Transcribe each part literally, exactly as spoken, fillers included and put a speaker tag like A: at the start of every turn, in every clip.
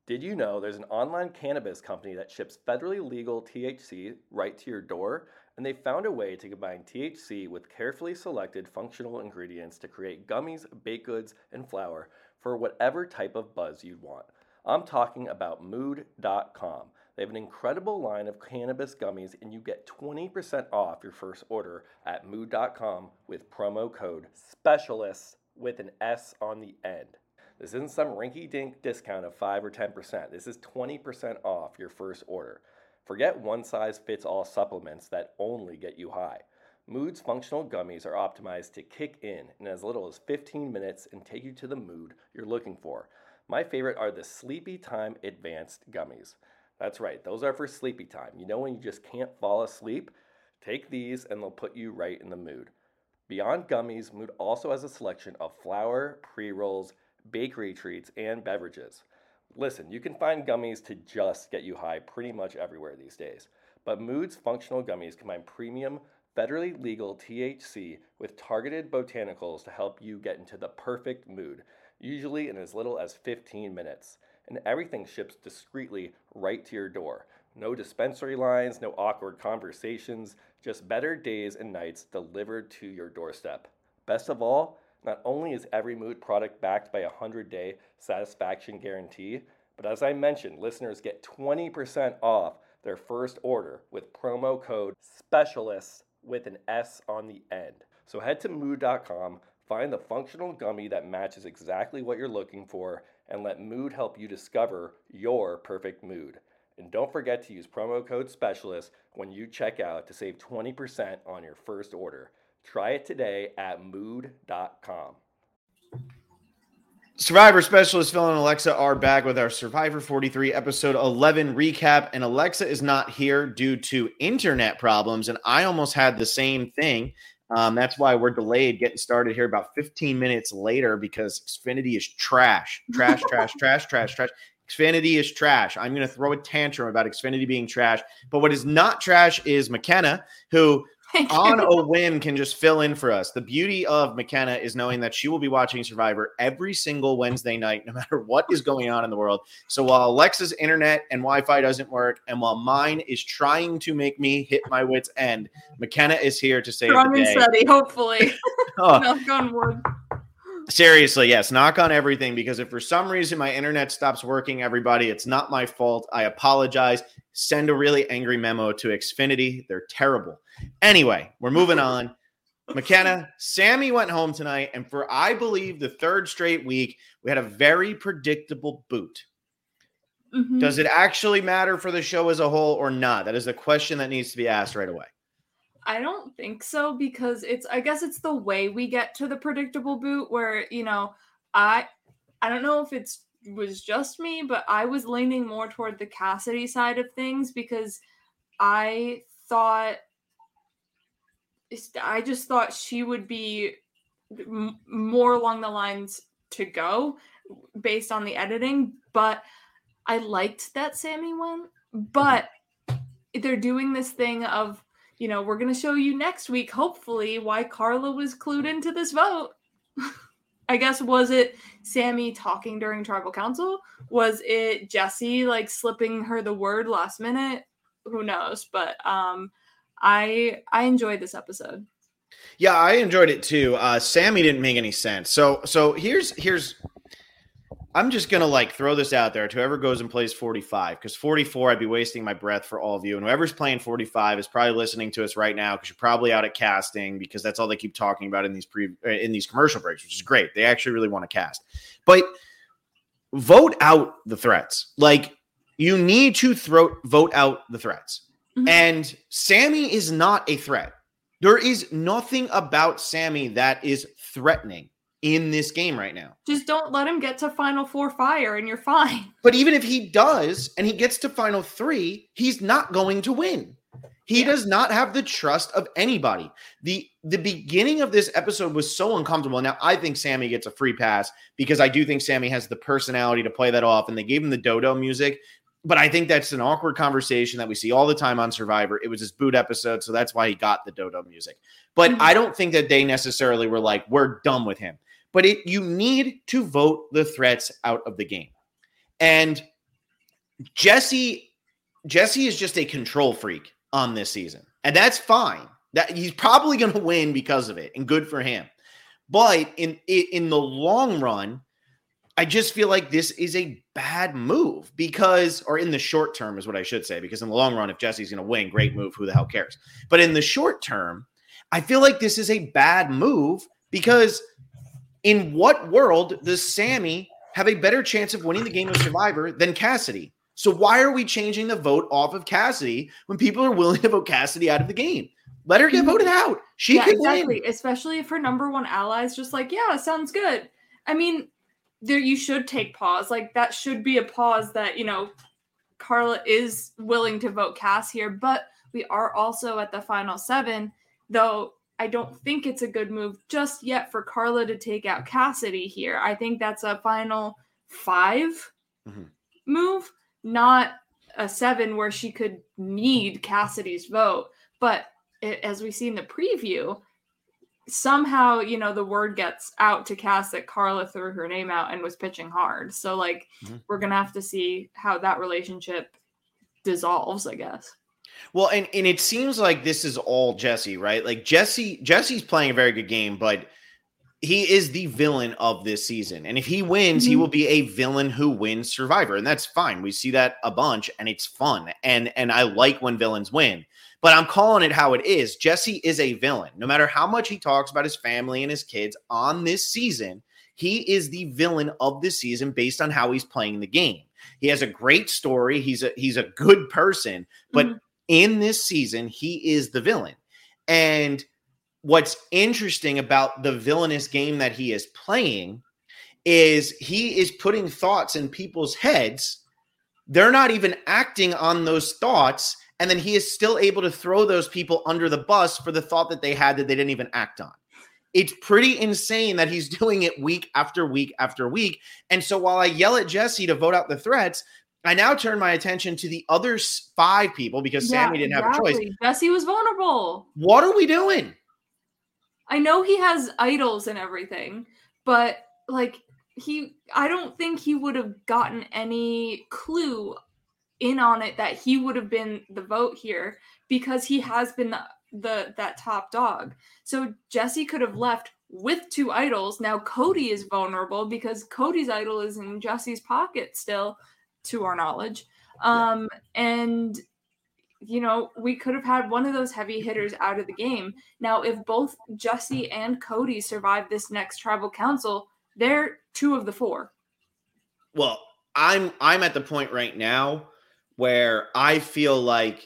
A: Did you know there's an online cannabis company that ships federally legal T H C right to your door? And they found a way to combine T H C with carefully selected functional ingredients to create gummies, baked goods, and flour for whatever type of buzz you'd want. I'm talking about mood dot com. They have an incredible line of cannabis gummies, and you get twenty percent off your first order at mood dot com with promo code SPECIALIST with an S on the end. This isn't some rinky-dink discount of five or ten percent. This is twenty percent off your first order. Forget one-size-fits-all supplements that only get you high. Mood's functional gummies are optimized to kick in in as little as fifteen minutes and take you to the mood you're looking for. My favorite are the Sleepy Time Advanced Gummies. That's right, those are for sleepy time. You know when you just can't fall asleep? Take these and they'll put you right in the mood. Beyond gummies, Mood also has a selection of flour, pre-rolls, bakery treats, and beverages. Listen, you can find gummies to just get you high pretty much everywhere these days, but Mood's functional gummies combine premium, federally legal T H C with targeted botanicals to help you get into the perfect mood, usually in as little as fifteen minutes. And everything ships discreetly right to your door. No dispensary lines, no awkward conversations, just better days and nights delivered to your doorstep. Best of all, not only is every Mood product backed by a one hundred day satisfaction guarantee, but as I mentioned, listeners get twenty percent off their first order with promo code SPECIALIST with an S on the end. So head to mood dot com, find the functional gummy that matches exactly what you're looking for, and let Mood help you discover your perfect mood. And don't forget to use promo code SPECIALIST when you check out to save twenty percent on your first order. Try it today at mood dot com.
B: Survivor specialist Phil and Alexa are back with our Survivor forty-three episode eleven recap, and Alexa is not here due to internet problems, and I almost had the same thing. Um, that's why we're delayed getting started here about fifteen minutes later, because Xfinity is trash. Trash, trash, trash, trash, trash. Xfinity is trash. I'm going to throw a tantrum about Xfinity being trash. But what is not trash is McKenna, who on a whim can just fill in for us. The beauty of McKenna is knowing that she will be watching Survivor every single Wednesday night, no matter what is going on in the world. So while Alexa's internet and Wi-Fi doesn't work, and while mine is trying to make me hit my wit's end, McKenna is here to save
C: Strong
B: the day.
C: and steady, hopefully.
B: Oh.
C: Knock on wood.
B: Seriously, yes, knock on everything, because if for some reason my internet stops working, everybody, it's not my fault. I apologize. Send a really angry memo to Xfinity. They're terrible. Anyway, we're moving on. McKenna, Sammy went home tonight, and for, I believe, the third straight week, we had a very predictable boot. Mm-hmm. Does it actually matter for the show as a whole or not? That is a question that needs to be asked right away.
C: I don't think so, because it's, I guess it's the way we get to the predictable boot where, you know, I, I don't know if it's was just me, but I was leaning more toward the Cassidy side of things, because I thought, I just thought she would be m- more along the lines to go based on the editing, but I liked that Sammy won, but they're doing this thing of, you know, we're going to show you next week, hopefully, why Carla was clued into this vote. I guess, was it Sammy talking during tribal council? Was it Jesse, like, slipping her the word last minute? Who knows? But um, I I enjoyed this episode.
B: Yeah, I enjoyed it too. Uh, Sammy didn't make any sense. So so here's here's I'm just going to like throw this out there to whoever goes and plays forty-five, because forty-four, I'd be wasting my breath for all of you. And whoever's playing forty-five is probably listening to us right now, because you're probably out at casting, because that's all they keep talking about in these pre in these commercial breaks, which is great. They actually really want to cast. But vote out the threats. Like, you need to throw vote out the threats. Mm-hmm. And Sammy is not a threat. There is nothing about Sammy that is threatening in this game right now.
C: Just don't let him get to Final Four fire and you're fine.
B: But even if he does and he gets to Final Three, he's not going to win. He yeah. does not have the trust of anybody. The the beginning of this episode was so uncomfortable. Now, I think Sammy gets a free pass, because I do think Sammy has the personality to play that off, and they gave him the dodo music. But I think that's an awkward conversation that we see all the time on Survivor. It was his boot episode, so that's why he got the dodo music. But mm-hmm. I don't think that they necessarily were like, we're done with him. But it, you need to vote the threats out of the game. And Jesse Jesse is just a control freak on this season, and that's fine. That he's probably going to win because of it, and good for him. But in in the long run, I just feel like this is a bad move because, or in the short term is what I should say, because in the long run, if Jesse's going to win, great move. Who the hell cares? But in the short term, I feel like this is a bad move because in what world does Sammy have a better chance of winning the game of Survivor than Cassidy? So why are we changing the vote off of Cassidy when people are willing to vote Cassidy out of the game? Let her get voted out. She
C: yeah,
B: can
C: exactly.
B: win.
C: Especially if her number one ally is just like, yeah, sounds good. I mean, there you should take pause. Like that should be a pause that, you know, Carla is willing to vote Cass here, but we are also at the final seven, though I don't think it's a good move just yet for Carla to take out Cassidy here. I think that's a final five mm-hmm. move, not a seven where she could need Cassidy's vote. But it, as we see in the preview, somehow, you know, the word gets out to Cass that Carla threw her name out and was pitching hard. So, like, mm-hmm. we're going to have to see how that relationship dissolves, I guess.
B: Well, and, and it seems like this is all Jesse, right? Like, Jesse, Jesse's playing a very good game, but he is the villain of this season. And if he wins, mm-hmm. he will be a villain who wins Survivor. And that's fine. We see that a bunch, and it's fun. And, and I like when villains win. But I'm calling it how it is. Jesse is a villain. No matter how much he talks about his family and his kids on this season, he is the villain of this season based on how he's playing the game. He has a great story. He's a he's a good person. But mm-hmm. in this season, he is the villain. And what's interesting about the villainous game that he is playing is he is putting thoughts in people's heads. They're not even acting on those thoughts. And then he is still able to throw those people under the bus for the thought that they had that they didn't even act on. It's pretty insane that he's doing it week after week after week. And so while I yell at Jesse to vote out the threats, I now turn my attention to the other five people because yeah, Sammy didn't exactly. have a choice.
C: Jesse was vulnerable.
B: What are we doing?
C: I know he has idols and everything, but like he, I don't think he would have gotten any clue in on it that he would have been the vote here because he has been the, the that top dog. So Jesse could have left with two idols. Now Cody is vulnerable because Cody's idol is in Jesse's pocket still, to our knowledge. Um, yeah. And, you know, we could have had one of those heavy hitters out of the game. Now, if both Jesse and Cody survive this next tribal council, they're two of the four.
B: Well, I'm I'm at the point right now where I feel like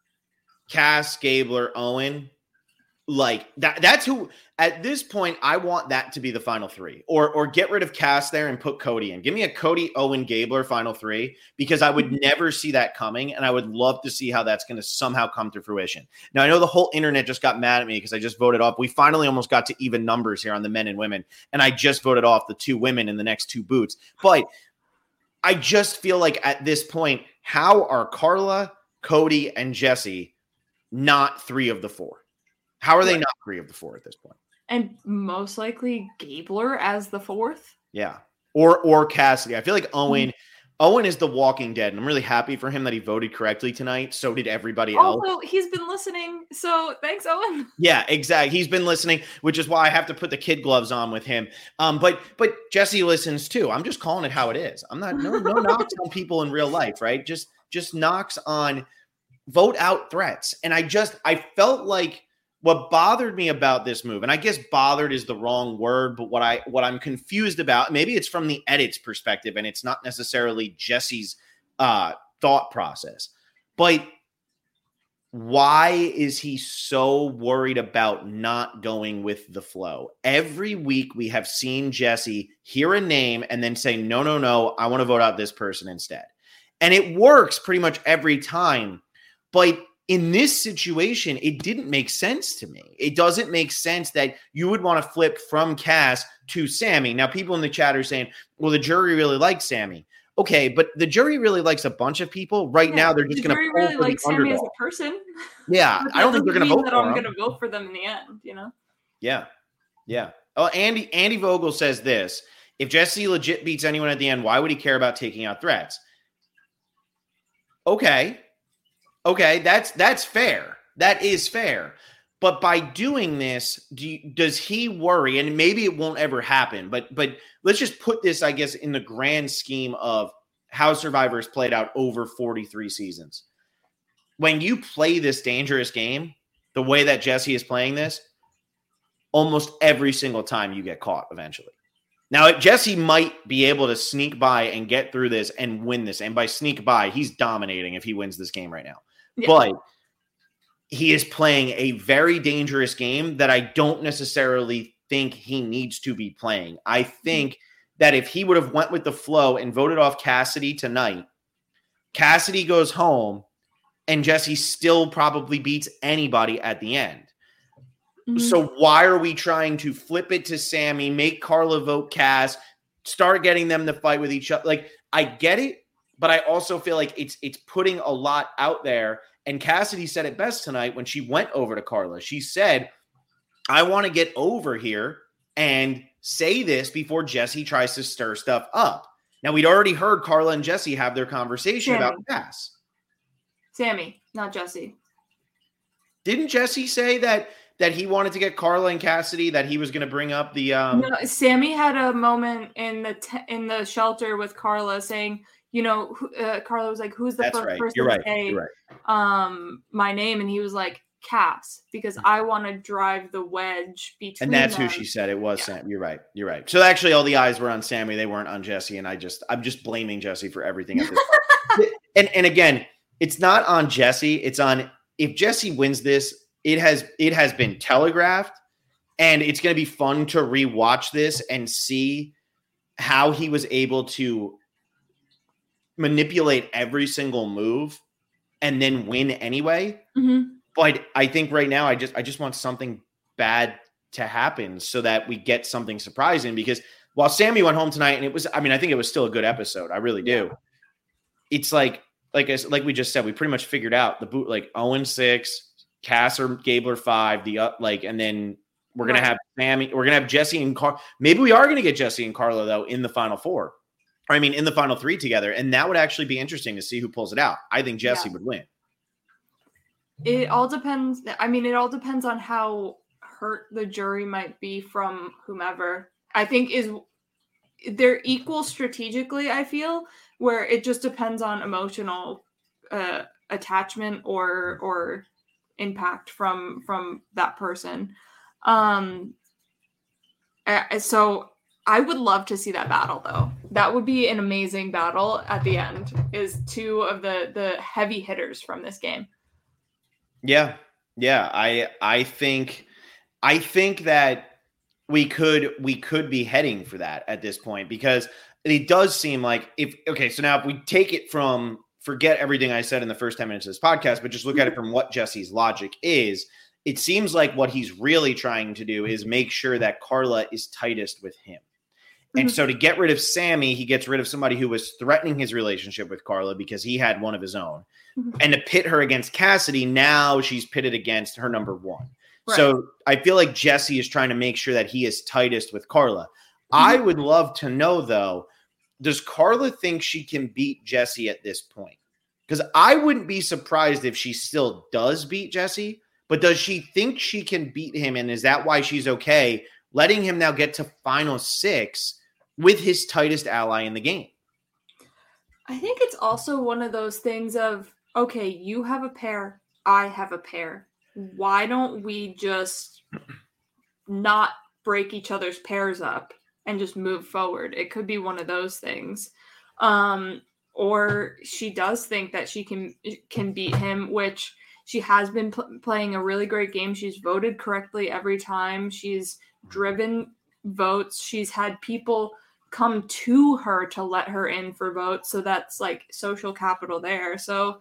B: Cass, Gabler, Owen, like that. That's who at this point I want that to be the final three, or or get rid of Cass there and put Cody in. Give me a Cody, Owen, Gabler final three because I would never see that coming, and I would love to see how that's going to somehow come to fruition. Now I know the whole internet just got mad at me because I just voted off. We finally almost got to even numbers here on the men and women, and I just voted off the two women in the next two boots, but. I just feel like at this point, how are Carla, Cody, and Jesse not three of the four? How are they not three of the four at this point?
C: And most likely Gabler as the fourth?
B: Yeah. Or or Cassidy. I feel like Owen mm-hmm. Owen is the Walking Dead, and I'm really happy for him that he voted correctly tonight. So did everybody else.
C: Also, he's been listening, so thanks, Owen.
B: Yeah, exactly. He's been listening, which is why I have to put the kid gloves on with him. Um, but but Jesse listens too. I'm just calling it how it is. I'm not no no knocks on people in real life, right? Just just knocks on vote out threats. And I just I felt like what bothered me about this move, and I guess bothered is the wrong word, but what I what I'm confused about, maybe it's from the edit's perspective, and it's not necessarily Jesse's uh, thought process. But why is he so worried about not going with the flow? Every week we have seen Jesse hear a name and then say, no, no, no, I want to vote out this person instead. And it works pretty much every time. But in this situation, it didn't make sense to me. It doesn't make sense that you would want to flip from Cass to Sammy. Now, people in the chat are saying, well, the jury really likes Sammy. Okay, but the jury really likes a bunch of people. Right yeah, now, they're just
C: the
B: going to pull
C: really
B: for
C: like
B: the
C: Sammy
B: underdog.
C: As a person.
B: Yeah, I don't think they're going to vote
C: that
B: for
C: I'm
B: him.
C: going to vote for them in the end, you know?
B: Yeah, yeah. Oh, Andy Andy Vogel says this. If Jesse legit beats anyone at the end, why would he care about taking out threats? Okay. Okay, that's that's fair. That is fair. But by doing this, do you, does he worry? And maybe it won't ever happen, but but let's just put this, I guess, in the grand scheme of how Survivor has played out over forty-three seasons. When you play this dangerous game, the way that Jesse is playing this, almost every single time you get caught eventually. Now, Jesse might be able to sneak by and get through this and win this. And by sneak by, he's dominating if he wins this game right now. Yeah. But he is playing a very dangerous game that I don't necessarily think he needs to be playing. I think that if he would have went with the flow and voted off Cassidy tonight, Cassidy goes home and Jesse still probably beats anybody at the end. Mm-hmm. So why are we trying to flip it to Sammy, make Carla vote Cass, start getting them to fight with each other? Like, I get it, but I also feel like it's it's putting a lot out there. And Cassidy said it best tonight when she went over to Carla. She said, I want to get over here and say this before Jesse tries to stir stuff up. Now, we'd already heard Carla and Jesse have their conversation Sammy. about Cass.
C: Sammy, not Jesse.
B: Didn't Jesse say that that he wanted to get Carla and Cassidy, that he was going to bring up the... Um...
C: No, Sammy had a moment in the te- in the shelter with Carla saying, you know, uh, Carla was like, who's the
B: That's
C: first
B: right.
C: person
B: You're right.
C: to say
B: You're right.
C: um, my name? And he was like, Cass, because I want to drive the wedge between
B: And that's
C: them.
B: who she said it was. Yeah. Sam. You're right. You're right. So actually all the eyes were on Sammy. They weren't on Jesse. And I just, I'm just blaming Jesse for everything. At this and, and again, it's not on Jesse. It's on, if Jesse wins this, it has, it has been telegraphed, and it's going to be fun to rewatch this and see how he was able to manipulate every single move and then win anyway.
C: Mm-hmm.
B: But I think right now, I just, I just want something bad to happen so that we get something surprising, because while Sammy went home tonight and it was, I mean, I think it was still a good episode. I really do. Yeah. It's like, like I, like we just said, we pretty much figured out the boot, like oh and six, Cass or Gabler five, the up, like, and then we're going right. to have Sammy, we're going to have Jesse and Car. Maybe we are going to get Jesse and Carla though in the final four. I mean, in the final three together. And that would actually be interesting to see who pulls it out. I think Jesse yeah. would win.
C: It all depends. I mean, it all depends on how hurt the jury might be from whomever. I think is they're equal strategically, I feel, where it just depends on emotional uh, attachment or or impact from from that person. Um, so I would love to see that battle, though. That would be an amazing battle at the end, is two of the the heavy hitters from this game.
B: Yeah. Yeah. I, I think, I think that we could, we could be heading for that at this point, because it does seem like if, okay, so now if we take it from, forget everything I said in the first ten minutes of this podcast, but just look at it from what Jesse's logic is, it seems like what he's really trying to do is make sure that Carla is tightest with him. And so to get rid of Sammy, he gets rid of somebody who was threatening his relationship with Carla because he had one of his own. Mm-hmm. And to pit her against Cassidy, now she's pitted against her number one. Right. So I feel like Jesse is trying to make sure that he is tightest with Carla. Mm-hmm. I would love to know, though, does Carla think she can beat Jesse at this point? Because I wouldn't be surprised if she still does beat Jesse, but does she think she can beat him? And is that why she's okay letting him now get to final six with his tightest ally in the game?
C: I think it's also one of those things of, okay, you have a pair, I have a pair. Why don't we just not break each other's pairs up and just move forward? It could be one of those things. Um, or she does think that she can can beat him, which she has been pl- playing a really great game. She's voted correctly every time. She's driven votes. She's had people come to her to let her in for votes. So that's like social capital there. So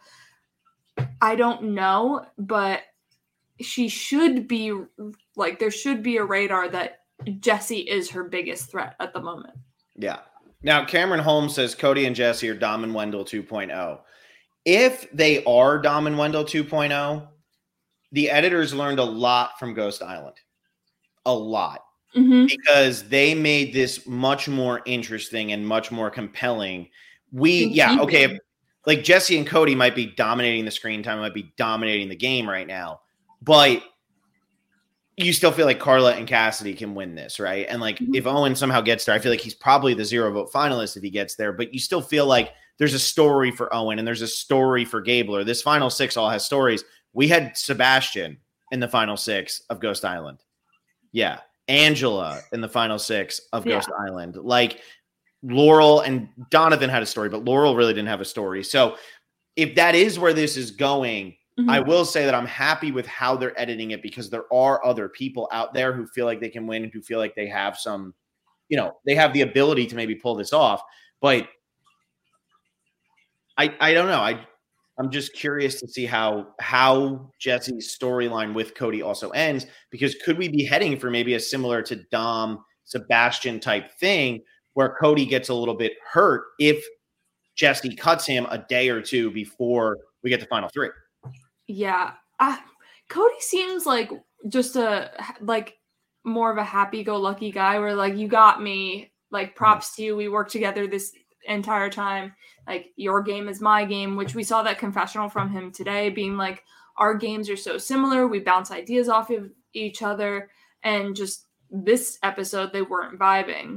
C: I don't know, but she should be like, there should be a radar that Jesse is her biggest threat at the moment.
B: Yeah. Now, Cameron Holmes says Cody and Jesse are Dom and Wendell two point oh. If they are Dom and Wendell two point oh, the editors learned a lot from Ghost Island. A lot. Mm-hmm. Because they made this much more interesting and much more compelling. We, yeah, okay. If, like Jesse and Cody might be dominating the screen time, might be dominating the game right now, but you still feel like Carla and Cassidy can win this, right? And like mm-hmm. if Owen somehow gets there, I feel like he's probably the zero vote finalist if he gets there, but you still feel like there's a story for Owen and there's a story for Gabler. This final six all has stories. We had Sebastian in the final six of Ghost Island. Yeah. Angela in the final six of yeah. Ghost Island. Like Laurel and Donovan had a story, but Laurel really didn't have a story. So if that is where this is going, mm-hmm. I will say that I'm happy with how they're editing it because there are other people out there who feel like they can win and who feel like they have some, you know, they have the ability to maybe pull this off. But I, I don't know. I, I'm just curious to see how how Jesse's storyline with Cody also ends, because could we be heading for maybe a similar to Dom Sebastian type thing where Cody gets a little bit hurt if Jesse cuts him a day or two before we get to final three?
C: Yeah. Uh, Cody seems like just a like more of a happy-go-lucky guy where like, you got me, like props to you. We worked together this entire time. Like your game is my game, which we saw that confessional from him today being like, our games are so similar. We bounce ideas off of each other. And just this episode, they weren't vibing.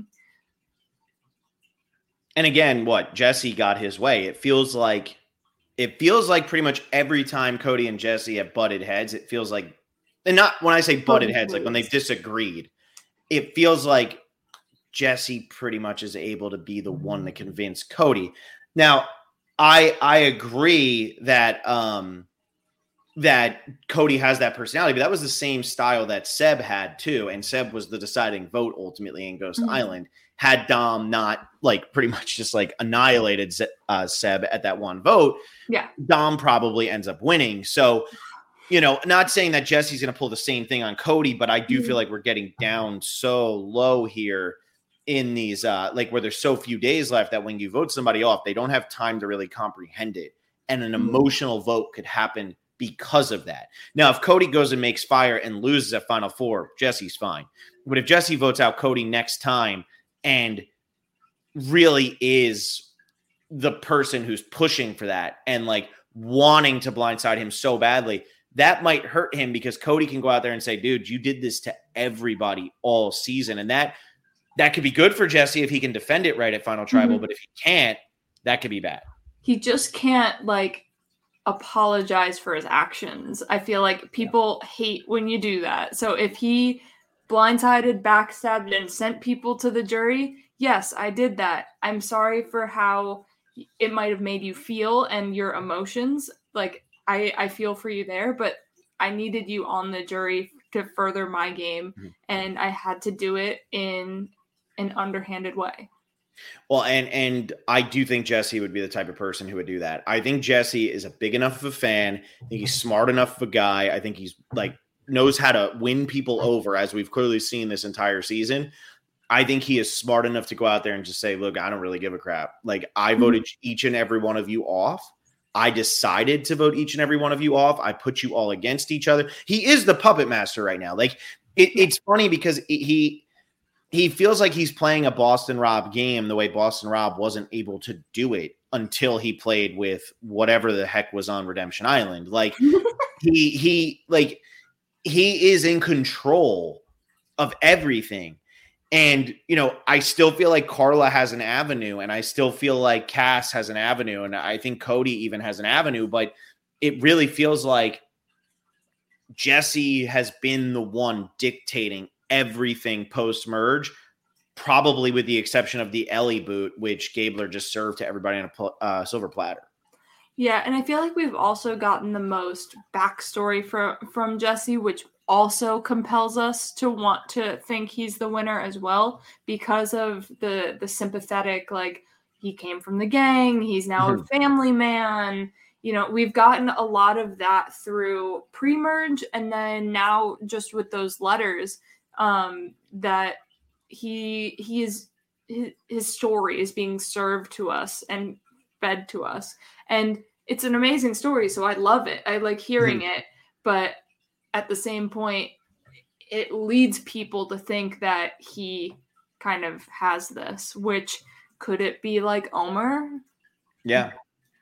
B: And again, what Jesse got his way. It feels like, it feels like pretty much every time Cody and Jesse have butted heads, it feels like, and not when I say butted heads, like when they've disagreed, it feels like Jesse pretty much is able to be the one to convince Cody. Now, I I agree that um, that Cody has that personality, but that was the same style that Seb had too, and Seb was the deciding vote ultimately in Ghost mm-hmm. Island. Had Dom not like pretty much just like annihilated uh, Seb at that one vote,
C: yeah,
B: Dom probably ends up winning. So, you know, not saying that Jesse's going to pull the same thing on Cody, but I do mm-hmm. feel like we're getting down so low here in these, uh, like where there's so few days left that when you vote somebody off, they don't have time to really comprehend it. And an emotional vote could happen because of that. Now, if Cody goes and makes fire and loses at Final Four, Jesse's fine. But if Jesse votes out Cody next time and really is the person who's pushing for that and like wanting to blindside him so badly, that might hurt him because Cody can go out there and say, dude, you did this to everybody all season. And that, That could be good for Jesse if he can defend it right at Final Tribal, mm-hmm. but if he can't, that could be bad. He
C: just can't, like, apologize for his actions. I feel like people yeah. hate when you do that. So if he blindsided, backstabbed, and sent people to the jury, yes, I did that. I'm sorry for how it might have made you feel and your emotions. Like, I, I feel for you there, but I needed you on the jury to further my game, mm-hmm. and I had to do it in an underhanded way.
B: Well, and and I do think Jesse would be the type of person who would do that. I think Jesse is a big enough of a fan. I think he's smart enough of a guy. I think he's like knows how to win people over, as we've clearly seen this entire season. I think he is smart enough to go out there and just say, look, I don't really give a crap. Like, I voted each and every one of you off. I decided to vote each and every one of you off. I put you all against each other. He is the puppet master right now. Like, it, it's funny because he he feels like he's playing a Boston Rob game the way Boston Rob wasn't able to do it until he played with whatever the heck was on Redemption Island. Like, he he like he is in control of everything. And, you know, I still feel like Carla has an avenue, and I still feel like Cass has an avenue, and I think Cody even has an avenue, but it really feels like Jesse has been the one dictating everything post-merge, probably with the exception of the Ellie boot, which Gabler just served to everybody on a uh, silver platter.
C: Yeah, and I feel like we've also gotten the most backstory from, from Jesse, which also compels us to want to think he's the winner as well, because of the the sympathetic, like, he came from the gang, he's now mm-hmm. a family man. You know, we've gotten a lot of that through pre-merge, and then now just with those letters, um, that he he is his, his story is being served to us and fed to us, and it's an amazing story. So I love it. I like hearing mm-hmm. it, but at the same point, it leads people to think that he kind of has this, which could it be like Omer?
B: Yeah.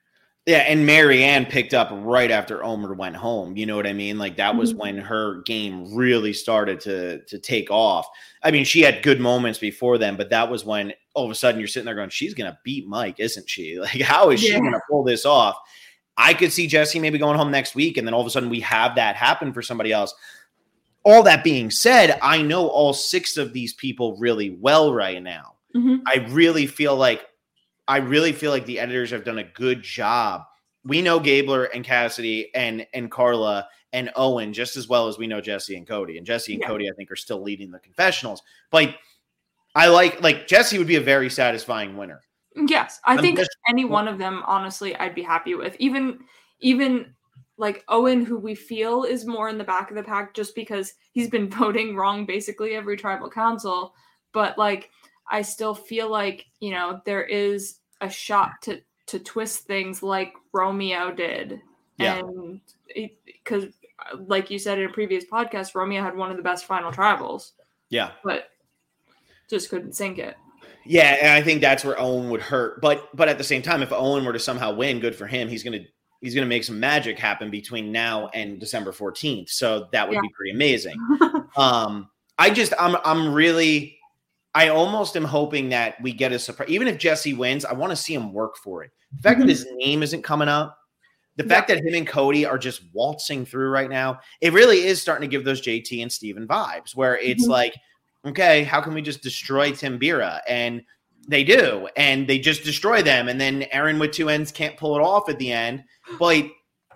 B: Yeah, and Marianne picked up right after Omer went home. You know what I mean? Like that was mm-hmm. when her game really started to to take off. I mean, she had good moments before then, but that was when all of a sudden you're sitting there going, she's going to beat Mike, isn't she? Like, how is yeah. she going to pull this off? I could see Jessie maybe going home next week, and then all of a sudden we have that happen for somebody else. All that being said, I know all six of these people really well right now. Mm-hmm. I really feel like I really feel like the editors have done a good job. We know Gabler and Cassidy and, and Carla and Owen just as well as we know Jessie and Cody. And Jessie and yeah. Cody, I think, are still leading the confessionals. But I like, like Jessie would be a very satisfying winner.
C: Yes. I
B: I'm
C: think
B: just,
C: any one of them, honestly, I'd be happy with. Even, even like Owen, who we feel is more in the back of the pack just because he's been voting wrong basically every tribal council. But like, I still feel like, you know, there is a shot to, to twist things like Romeo did.
B: Yeah.
C: And because like you said in a previous podcast, Romeo had one of the best final tribals.
B: Yeah.
C: But just couldn't sink it.
B: Yeah. And I think that's where Owen would hurt. But, but at the same time, if Owen were to somehow win, good for him. He's going to, he's going to make some magic happen between now and December fourteenth. So that would yeah. be pretty amazing. um, I just, I'm, I'm really, I almost am hoping that we get a surprise. Even if Jessie wins, I want to see him work for it. The fact mm-hmm. that his name isn't coming up, the fact yeah. that him and Cody are just waltzing through right now, it really is starting to give those J T and Steven vibes where it's mm-hmm. like, okay, how can we just destroy Tim Bira? And they do. And they just destroy them. And then Aaron with two ends can't pull it off at the end. But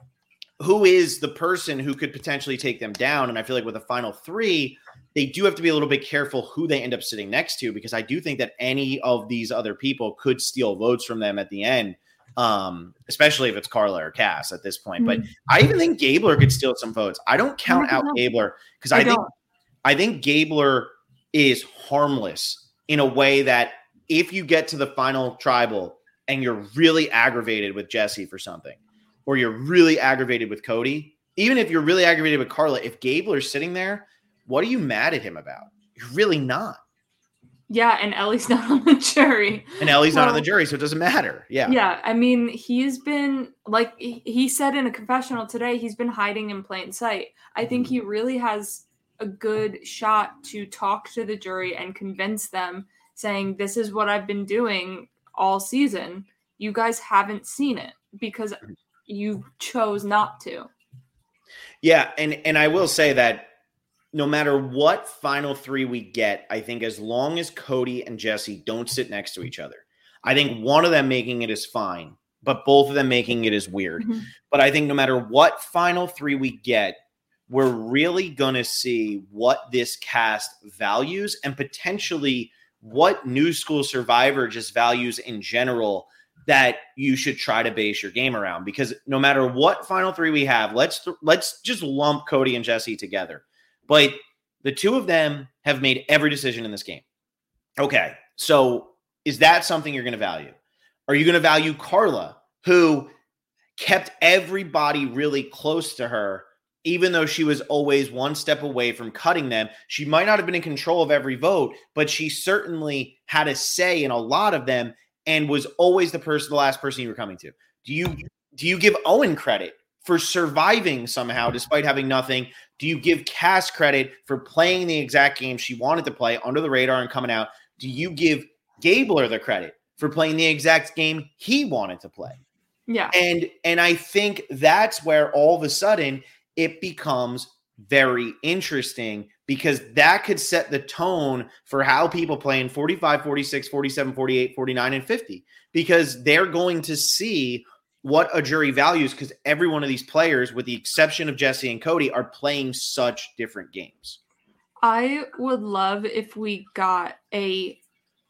B: who is the person who could potentially take them down? And I feel like with the final three, they do have to be a little bit careful who they end up sitting next to, because I do think that any of these other people could steal votes from them at the end, um, especially if it's Carla or Cass at this point. Mm-hmm. But I even think Gabler could steal some votes. I don't count out Gabler because I, I think I think Gabler is harmless in a way that if you get to the final tribal and you're really aggravated with Jessie for something, or you're really aggravated with Cody, even if you're really aggravated with Carla, if Gabler's sitting there, what are you mad at him about? You're really not.
C: Yeah, and Ellie's not on the jury.
B: And Ellie's well, not on the jury, so it doesn't matter. Yeah.
C: Yeah, I mean, he's been, like he said in a confessional today, he's been hiding in plain sight. I think he really has a good shot to talk to the jury and convince them, saying, this is what I've been doing all season. You guys haven't seen it because you chose not to.
B: Yeah, and, and I will say that no matter what final three we get, I think as long as Cody and Jessie don't sit next to each other, I think one of them making it is fine, but both of them making it is weird. Mm-hmm. But I think no matter what final three we get, we're really going to see what this cast values and potentially what New School Survivor just values in general that you should try to base your game around. Because no matter what final three we have, let's let's just lump Cody and Jessie together. But the two of them have made every decision in this game. Okay, so is that something you're going to value? Are you going to value Carla, who kept everybody really close to her, even though she was always one step away from cutting them? She might not have been in control of every vote, but she certainly had a say in a lot of them and was always the person, the last person you were coming to. Do you do you give Owen credit for surviving somehow despite having nothing? Do you give Cass credit for playing the exact game she wanted to play under the radar and coming out? Do you give Gabler the credit for playing the exact game he wanted to play?
C: Yeah.
B: And and I think that's where all of a sudden it becomes very interesting, because that could set the tone for how people play in forty-five, forty-six, forty-seven, forty-eight, forty-nine, and fifty, because they're going to see what a jury values, because every one of these players, with the exception of Jessie and Cody, are playing such different games.
C: I would love if we got a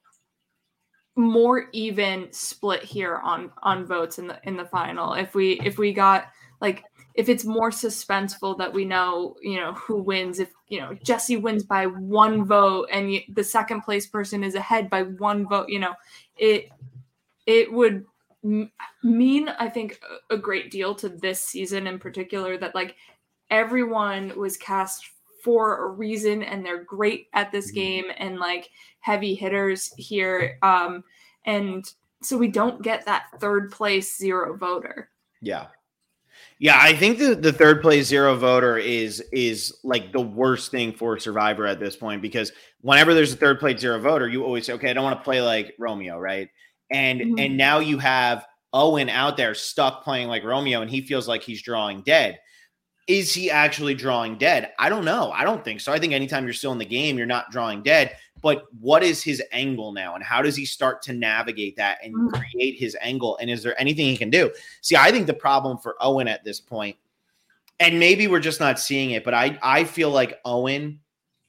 C: more even split here on on votes in the in the final. If we if we got like if it's more suspenseful that we know, you know, who wins. If, you know, Jessie wins by one vote and you, the second place person is ahead by one vote, you know, it it would mean, I think, a great deal to this season in particular, that like everyone was cast for a reason and they're great at this game and like heavy hitters here. Um, and so we don't get that third place zero voter.
B: Yeah. Yeah, I think the, the third place zero voter is is like the worst thing for Survivor at this point, because whenever there's a third place zero voter, you always say, okay, I don't want to play like Romeo, right? And mm-hmm. and now you have Owen out there stuck playing like Romeo, and he feels like he's drawing dead. Is he actually drawing dead? I don't know. I don't think so. I think anytime you're still in the game, you're not drawing dead. But what is his angle now? And how does he start to navigate that and create his angle? And is there anything he can do? See, I think the problem for Owen at this point, and maybe we're just not seeing it, but I, I feel like Owen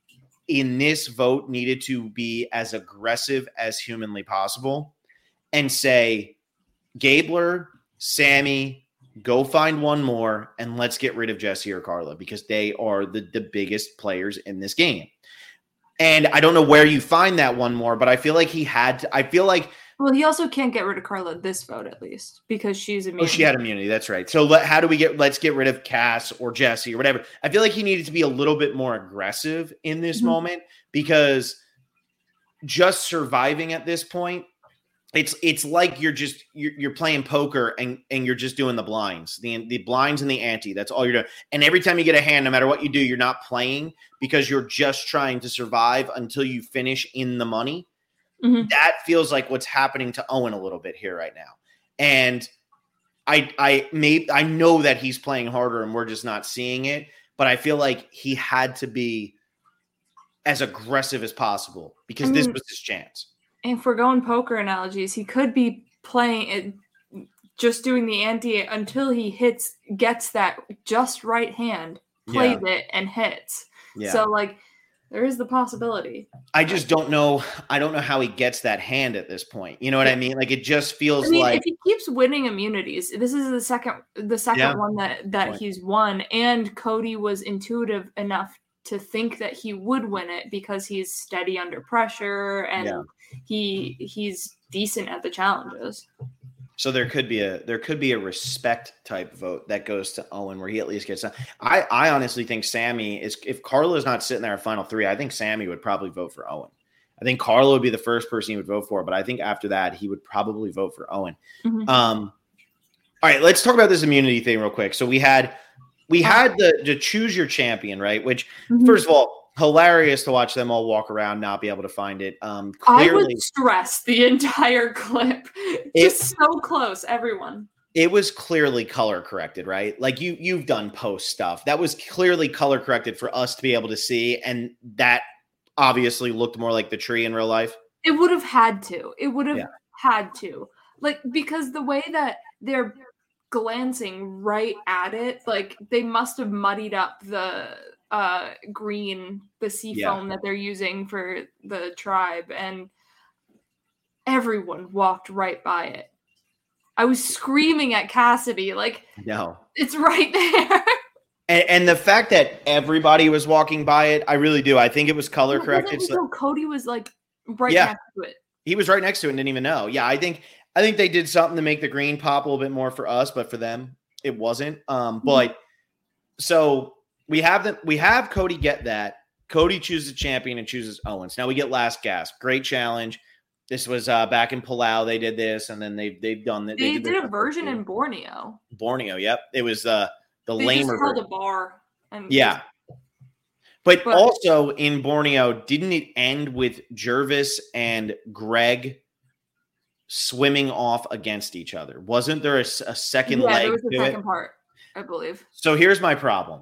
B: in this vote needed to be as aggressive as humanly possible and say, Gabler, Sammy, go find one more and let's get rid of Jesse or Carla, because they are the, the biggest players in this game. And I don't know where you find that one more, but I feel like he had to, I feel like.
C: Well, he also can't get rid of Carla this vote, at least, because she's immune.
B: Oh, she had immunity. That's right. So let, how do we get, let's get rid of Cass or Jesse or whatever. I feel like he needed to be a little bit more aggressive in this mm-hmm. moment, because just surviving at this point, It's it's like you're just you're, you're playing poker and, and you're just doing the blinds, the the blinds and the ante. That's all you're doing. And every time you get a hand, no matter what you do, you're not playing because you're just trying to survive until you finish in the money. Mm-hmm. That feels like what's happening to Owen a little bit here right now. And I I may I know that he's playing harder and we're just not seeing it, but I feel like he had to be as aggressive as possible because I mean, this was his chance.
C: And if we're going poker analogies, he could be playing it, just doing the ante until he hits, gets that just right hand, plays yeah. it, and hits. Yeah. So, like, there is the possibility.
B: I just don't know. I don't know how he gets that hand at this point. You know what yeah. I mean? Like, it just feels
C: I mean,
B: like
C: if he keeps winning immunities, this is the second, the second yeah. one that that Point. he's won, and Cody was intuitive enough to think that he would win it because he's steady under pressure and yeah. he he's decent at the challenges.
B: So there could be a there could be a respect type vote that goes to Owen where he at least gets done. I, I honestly think Sammy is, if Carla is not sitting there at final three, I think Sammy would probably vote for Owen. I think Carla would be the first person he would vote for, but I think after that he would probably vote for Owen. Mm-hmm. Um, all right, let's talk about this immunity thing real quick. So we had We had the, the choose your champion, right? Which, mm-hmm. first of all, hilarious to watch them all walk around, not be able to find it. Um, clearly,
C: I was stressed the entire clip. Just it, so close, everyone.
B: It was clearly color corrected, right? Like you, you've done post stuff. That was clearly color corrected for us to be able to see. And that obviously looked more like the tree in real life.
C: It would have had to. It would have yeah. had to. Like, because the way that they're glancing right at it, like they must have muddied up the uh green, the sea yeah. foam that they're using for the tribe, and everyone walked right by it. I was screaming at Cassidy, like, no, it's right there.
B: And, and the fact that everybody was walking by it, I really do. I think it was color corrected.
C: So Cody was like right
B: yeah.
C: next to it.
B: He was right next to it and didn't even know. Yeah, I think I think they did something to make the green pop a little bit more for us, but for them, it wasn't. Um, but mm-hmm. so we have the, we have Cody get that. Cody chooses a champion and chooses Owens. Now we get Last Gasp. Great challenge. This was uh, back in Palau. They did this, and then they've they've done that.
C: They, they did, did a version in Borneo.
B: Borneo, yep. It was uh, the
C: they
B: lamer.
C: They just held a bar. And
B: yeah. But, but also in Borneo, didn't it end with Jervis and Greg swimming off against each other? Wasn't there a, a second
C: yeah,
B: leg
C: there was a
B: to
C: second
B: it?
C: part, I believe.
B: So here's my problem.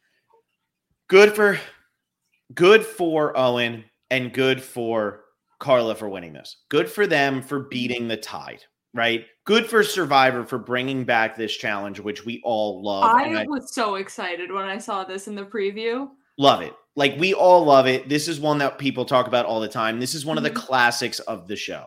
B: Good for good for Owen and good for Carla for winning this. Good for them for beating the tide, right? Good for Survivor for bringing back this challenge, which we all love.
C: I, I was so excited when I saw this in the preview.
B: Love it. Like, we all love it. This is one that people talk about all the time. This is one mm-hmm. of the classics of the show.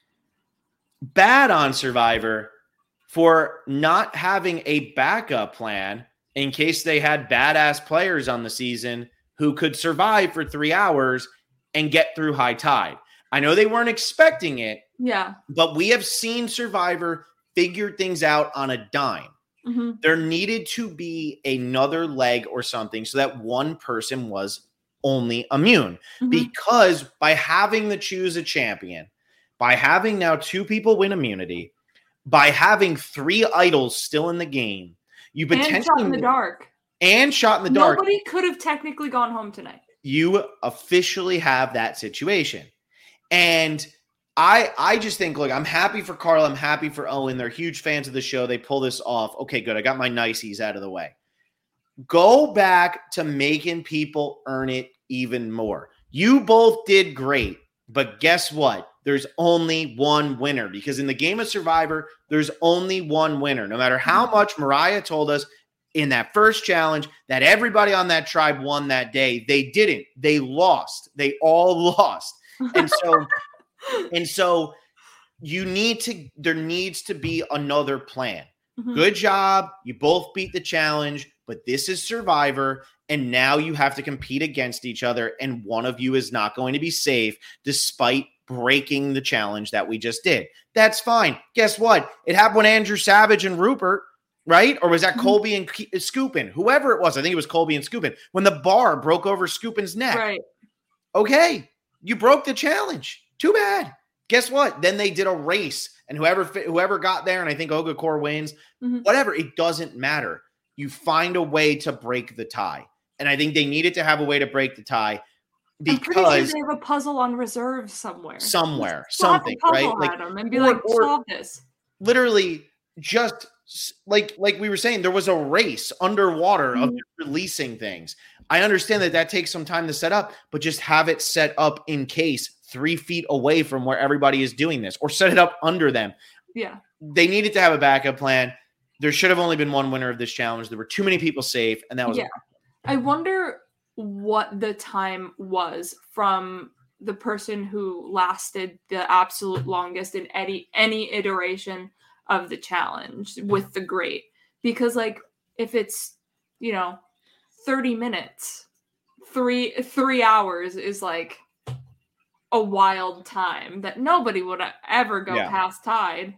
B: Bad on Survivor for not having a backup plan in case they had badass players on the season who could survive for three hours and get through high tide. I know they weren't expecting it.
C: Yeah.
B: But we have seen Survivor figure things out on a dime. Mm-hmm. There needed to be another leg or something so that one person was only immune. Mm-hmm. Because by having the choose a champion, by having now two people win immunity, by having three idols still in the game, you potentially
C: and shot in the dark.
B: And shot in the dark.
C: Nobody could have technically gone home tonight.
B: You officially have that situation. And I I just think, look, I'm happy for Carl. I'm happy for Owen. They're huge fans of the show. They pull this off. Okay, good. I got my niceties out of the way. Go back to making people earn it even more. You both did great, but guess what? There's only one winner, because in the game of Survivor, there's only one winner. No matter how much Mariah told us in that first challenge that everybody on that tribe won that day, they didn't. They lost. They all lost. And so, and so you need to, there needs to be another plan. Mm-hmm. Good job. You both beat the challenge, but this is Survivor. And now you have to compete against each other. And one of you is not going to be safe despite breaking the challenge that we just did. That's fine. Guess what? It happened with Andrew Savage and Rupert, right? Or was that mm-hmm. Colby and Ke- Scoopin? Whoever it was. I think it was Colby and Scoopin. When the bar broke over Scoopin's neck.
C: Right.
B: Okay. You broke the challenge. Too bad. Guess what? Then they did a race. And whoever whoever got there, and I think Ogakor wins, mm-hmm. whatever, it doesn't matter. You find a way to break the tie. And I think they needed to have a way to break the tie because
C: I'm pretty sure they have a puzzle on reserve somewhere.
B: Somewhere,
C: just
B: something, right?
C: Like, them and be or, like, solve this.
B: Literally, just like like we were saying, there was a race underwater mm-hmm. of releasing things. I understand that that takes some time to set up, but just have it set up in case three feet away from where everybody is doing this, or set it up under them.
C: Yeah,
B: they needed to have a backup plan. There should have only been one winner of this challenge. There were too many people safe, and that was.
C: Yeah. I wonder what the time was from the person who lasted the absolute longest in any any iteration of the challenge with the great, because like if it's, you know, thirty minutes, three three hours is like a wild time that nobody would ever go yeah. past tied.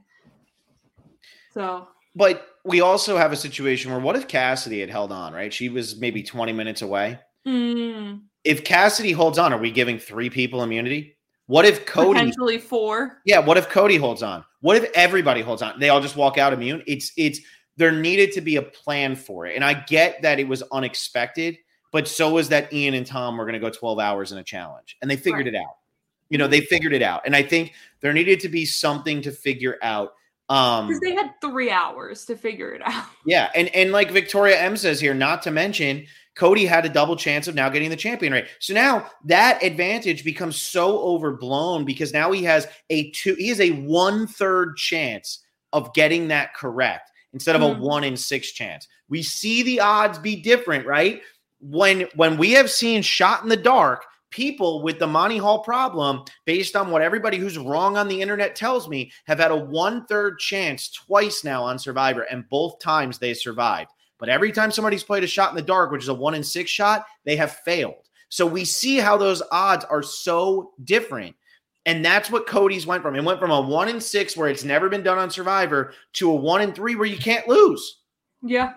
C: So,
B: but we also have a situation where what if Cassidy had held on, right? She was maybe twenty minutes away.
C: Mm.
B: If Cassidy holds on, are we giving three people immunity? What if Cody
C: potentially four?
B: Yeah. What if Cody holds on? What if everybody holds on? They all just walk out immune. It's, it's, there needed to be a plan for it. And I get that it was unexpected, but so was that Ian and Tom were going to go twelve hours in a challenge, and they figured right. it out. You know, they figured it out. And I think there needed to be something to figure out. Um,
C: because they had three hours to figure it out.
B: Yeah. And, and like Victoria M says here, not to mention Cody had a double chance of now getting the champion right. So now that advantage becomes so overblown because now he has a two, he has a one third chance of getting that correct instead of mm-hmm. a one in six chance. We see the odds be different, right? When, when we have seen Shot in the Dark, people with the Monty Hall problem, based on what everybody who's wrong on the internet tells me, have had a one-third chance twice now on Survivor, and both times they survived. But every time somebody's played a Shot in the Dark, which is a one in six shot, they have failed. So we see how those odds are so different. And that's what Cody's went from. It went from a one in six where it's never been done on Survivor to a one in three where you can't lose.
C: Yeah.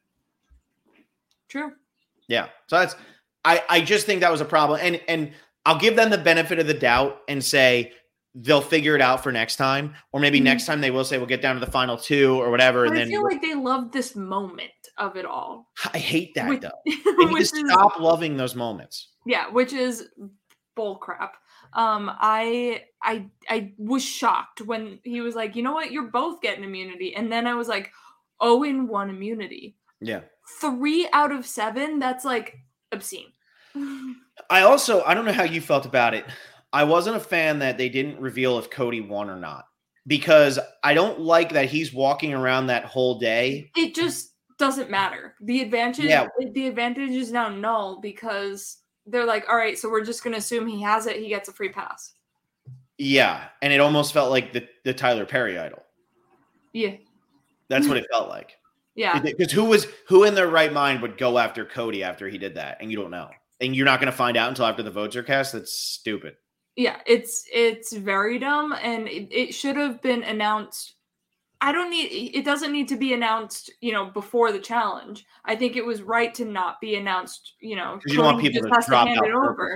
C: True.
B: Yeah. So that's... I, I just think that was a problem. And and I'll give them the benefit of the doubt and say they'll figure it out for next time. Or maybe mm-hmm. next time they will say we'll get down to the final two or whatever.
C: But
B: and
C: I
B: then
C: feel like they love this moment of it all.
B: I hate that which, though. They need to
C: is,
B: stop loving those moments.
C: Yeah, which is bull crap. Um, I I I was shocked when he was like, you know what, you're both getting immunity. And then I was like, oh, in one immunity.
B: Yeah.
C: Three out of seven, that's like obscene.
B: I also, I don't know how you felt about it. I wasn't a fan that they didn't reveal if Cody won or not, because I don't like that he's walking around that whole day.
C: It just doesn't matter. The advantage, yeah. the advantage is now null because they're like, all right, so we're just going to assume he has it. He gets a free pass.
B: Yeah. And it almost felt like the, the Tyler Perry idol.
C: Yeah.
B: That's what it felt like.
C: Yeah.
B: Because who was, who in their right mind would go after Cody after he did that? And you don't know. And you're not going to find out until after the votes are cast. That's stupid.
C: Yeah, it's it's very dumb, and it, it should have been announced. I don't need it. Doesn't need to be announced, you know, before the challenge. I think it was right to not be announced. You know,
B: you don't want people to drop out
C: it over.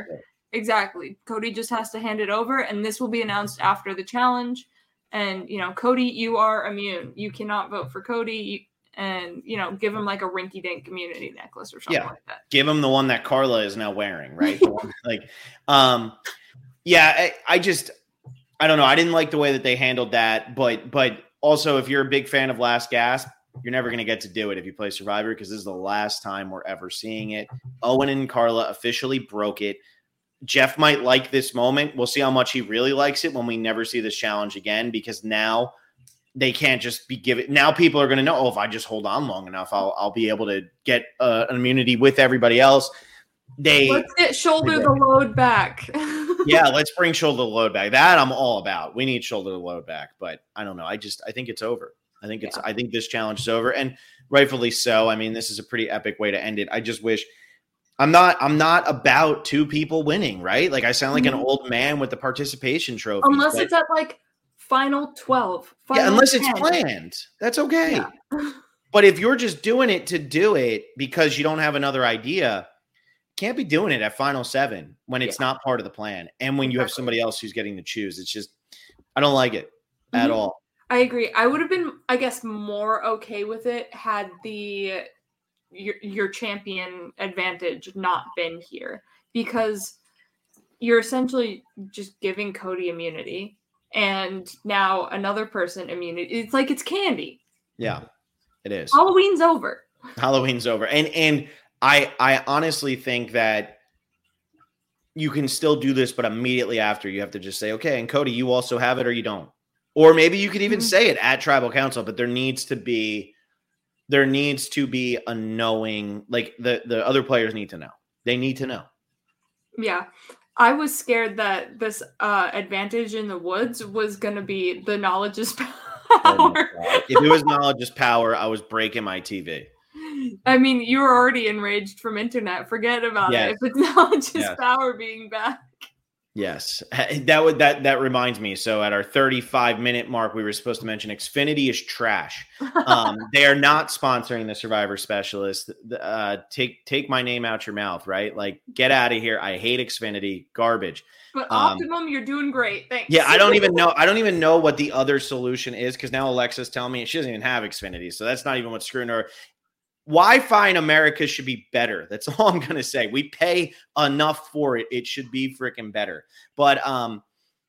C: exactly. Cody just has to hand it over, and this will be announced after the challenge. And, you know, Cody, you are immune. You cannot vote for Cody. And, you know, give him like a rinky-dink immunity necklace or something
B: yeah.
C: like that.
B: Give him the one that Carla is now wearing, right? The one, like, um, yeah, I, I just, I don't know. I didn't like the way that they handled that, but, but also if you're a big fan of Last Gasp, you're never going to get to do it if you play Survivor, because this is the last time we're ever seeing it. Owen and Carla officially broke it. Jeff might like this moment. We'll see how much he really likes it when we never see this challenge again, because now they can't just be given. Now people are going to know, oh, if I just hold on long enough, I'll I'll be able to get uh, an immunity with everybody else. They
C: let's get shoulder the load back.
B: yeah, let's bring shoulder the load back. That I'm all about. We need shoulder the load back, but I don't know. I just I think it's over. I think it's yeah. I think this challenge is over, and rightfully so. I mean, this is a pretty epic way to end it. I just wish I'm not I'm not about two people winning, right? Like I sound like mm-hmm. an old man with the participation trophy.
C: Unless but, it's at like final twelve. Final
B: yeah, unless ten. It's planned. That's okay. Yeah. But if you're just doing it to do it because you don't have another idea, can't be doing it at final seven when it's yeah. not part of the plan. And when exactly. you have somebody else who's getting to choose, it's just, I don't like it mm-hmm. at all.
C: I agree. I would have been, I guess, more okay with it had the your, your champion advantage not been here, because you're essentially just giving Cody immunity and now another person immunity. It's like it's candy.
B: Yeah, it is.
C: Halloween's over.
B: Halloween's over. And and I I honestly think that you can still do this, but immediately after you have to just say, okay, and Cody, you also have it or you don't. Or maybe you could even mm-hmm. say it at Tribal Council, but there needs to be there needs to be a knowing, like the, the other players need to know. They need to know.
C: Yeah. I was scared that this uh, advantage in the woods was going to be the knowledge is power.
B: Oh if it was knowledge is power, I was breaking my T V.
C: I mean, you were already enraged from internet. Forget about yes. it. If it's knowledge is
B: yes.
C: power being back.
B: Yes, that would that that reminds me. So at our thirty-five minute mark, we were supposed to mention Xfinity is trash. Um, they are not sponsoring the Survivor Specialist. Uh, take take my name out your mouth, right? Like, get out of here. I hate Xfinity, garbage.
C: But Optimum, um, you're doing great. Thanks.
B: Yeah, I don't even know. I don't even know what the other solution is, because now Alexa's telling me she doesn't even have Xfinity, so that's not even what's screwing her. Wi-Fi in America should be better. That's all I'm going to say. We pay enough for it. It should be freaking better. But um,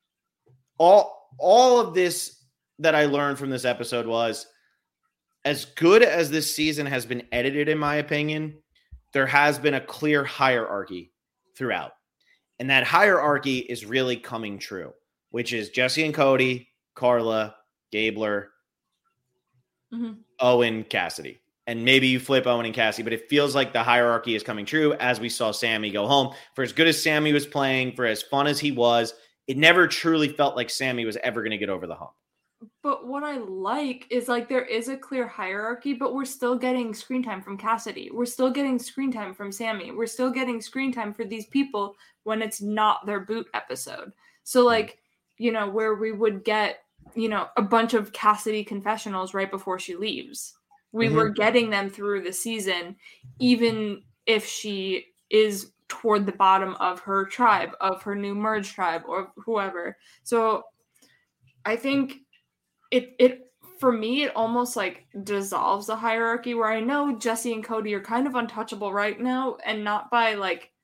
B: all, all of this that I learned from this episode was, as good as this season has been edited, in my opinion, there has been a clear hierarchy throughout. And that hierarchy is really coming true, which is Jesse and Cody, Carla, Gabler, mm-hmm. Owen, Cassidy. And maybe you flip Owen and Cassie, but it feels like the hierarchy is coming true as we saw Sammy go home. For as good as Sammy was playing, for as fun as he was, it never truly felt like Sammy was ever going to get over the hump.
C: But what I like is, like, there is a clear hierarchy, but we're still getting screen time from Cassidy. We're still getting screen time from Sammy. We're still getting screen time for these people when it's not their boot episode. So, like, you know, where we would get, you know, a bunch of Cassidy confessionals right before she leaves. We mm-hmm. were getting them through the season, even if she is toward the bottom of her tribe, of her new merge tribe, or whoever. So I think it, it for me, it almost like dissolves the hierarchy, where I know Jesse and Cody are kind of untouchable right now, and not by like,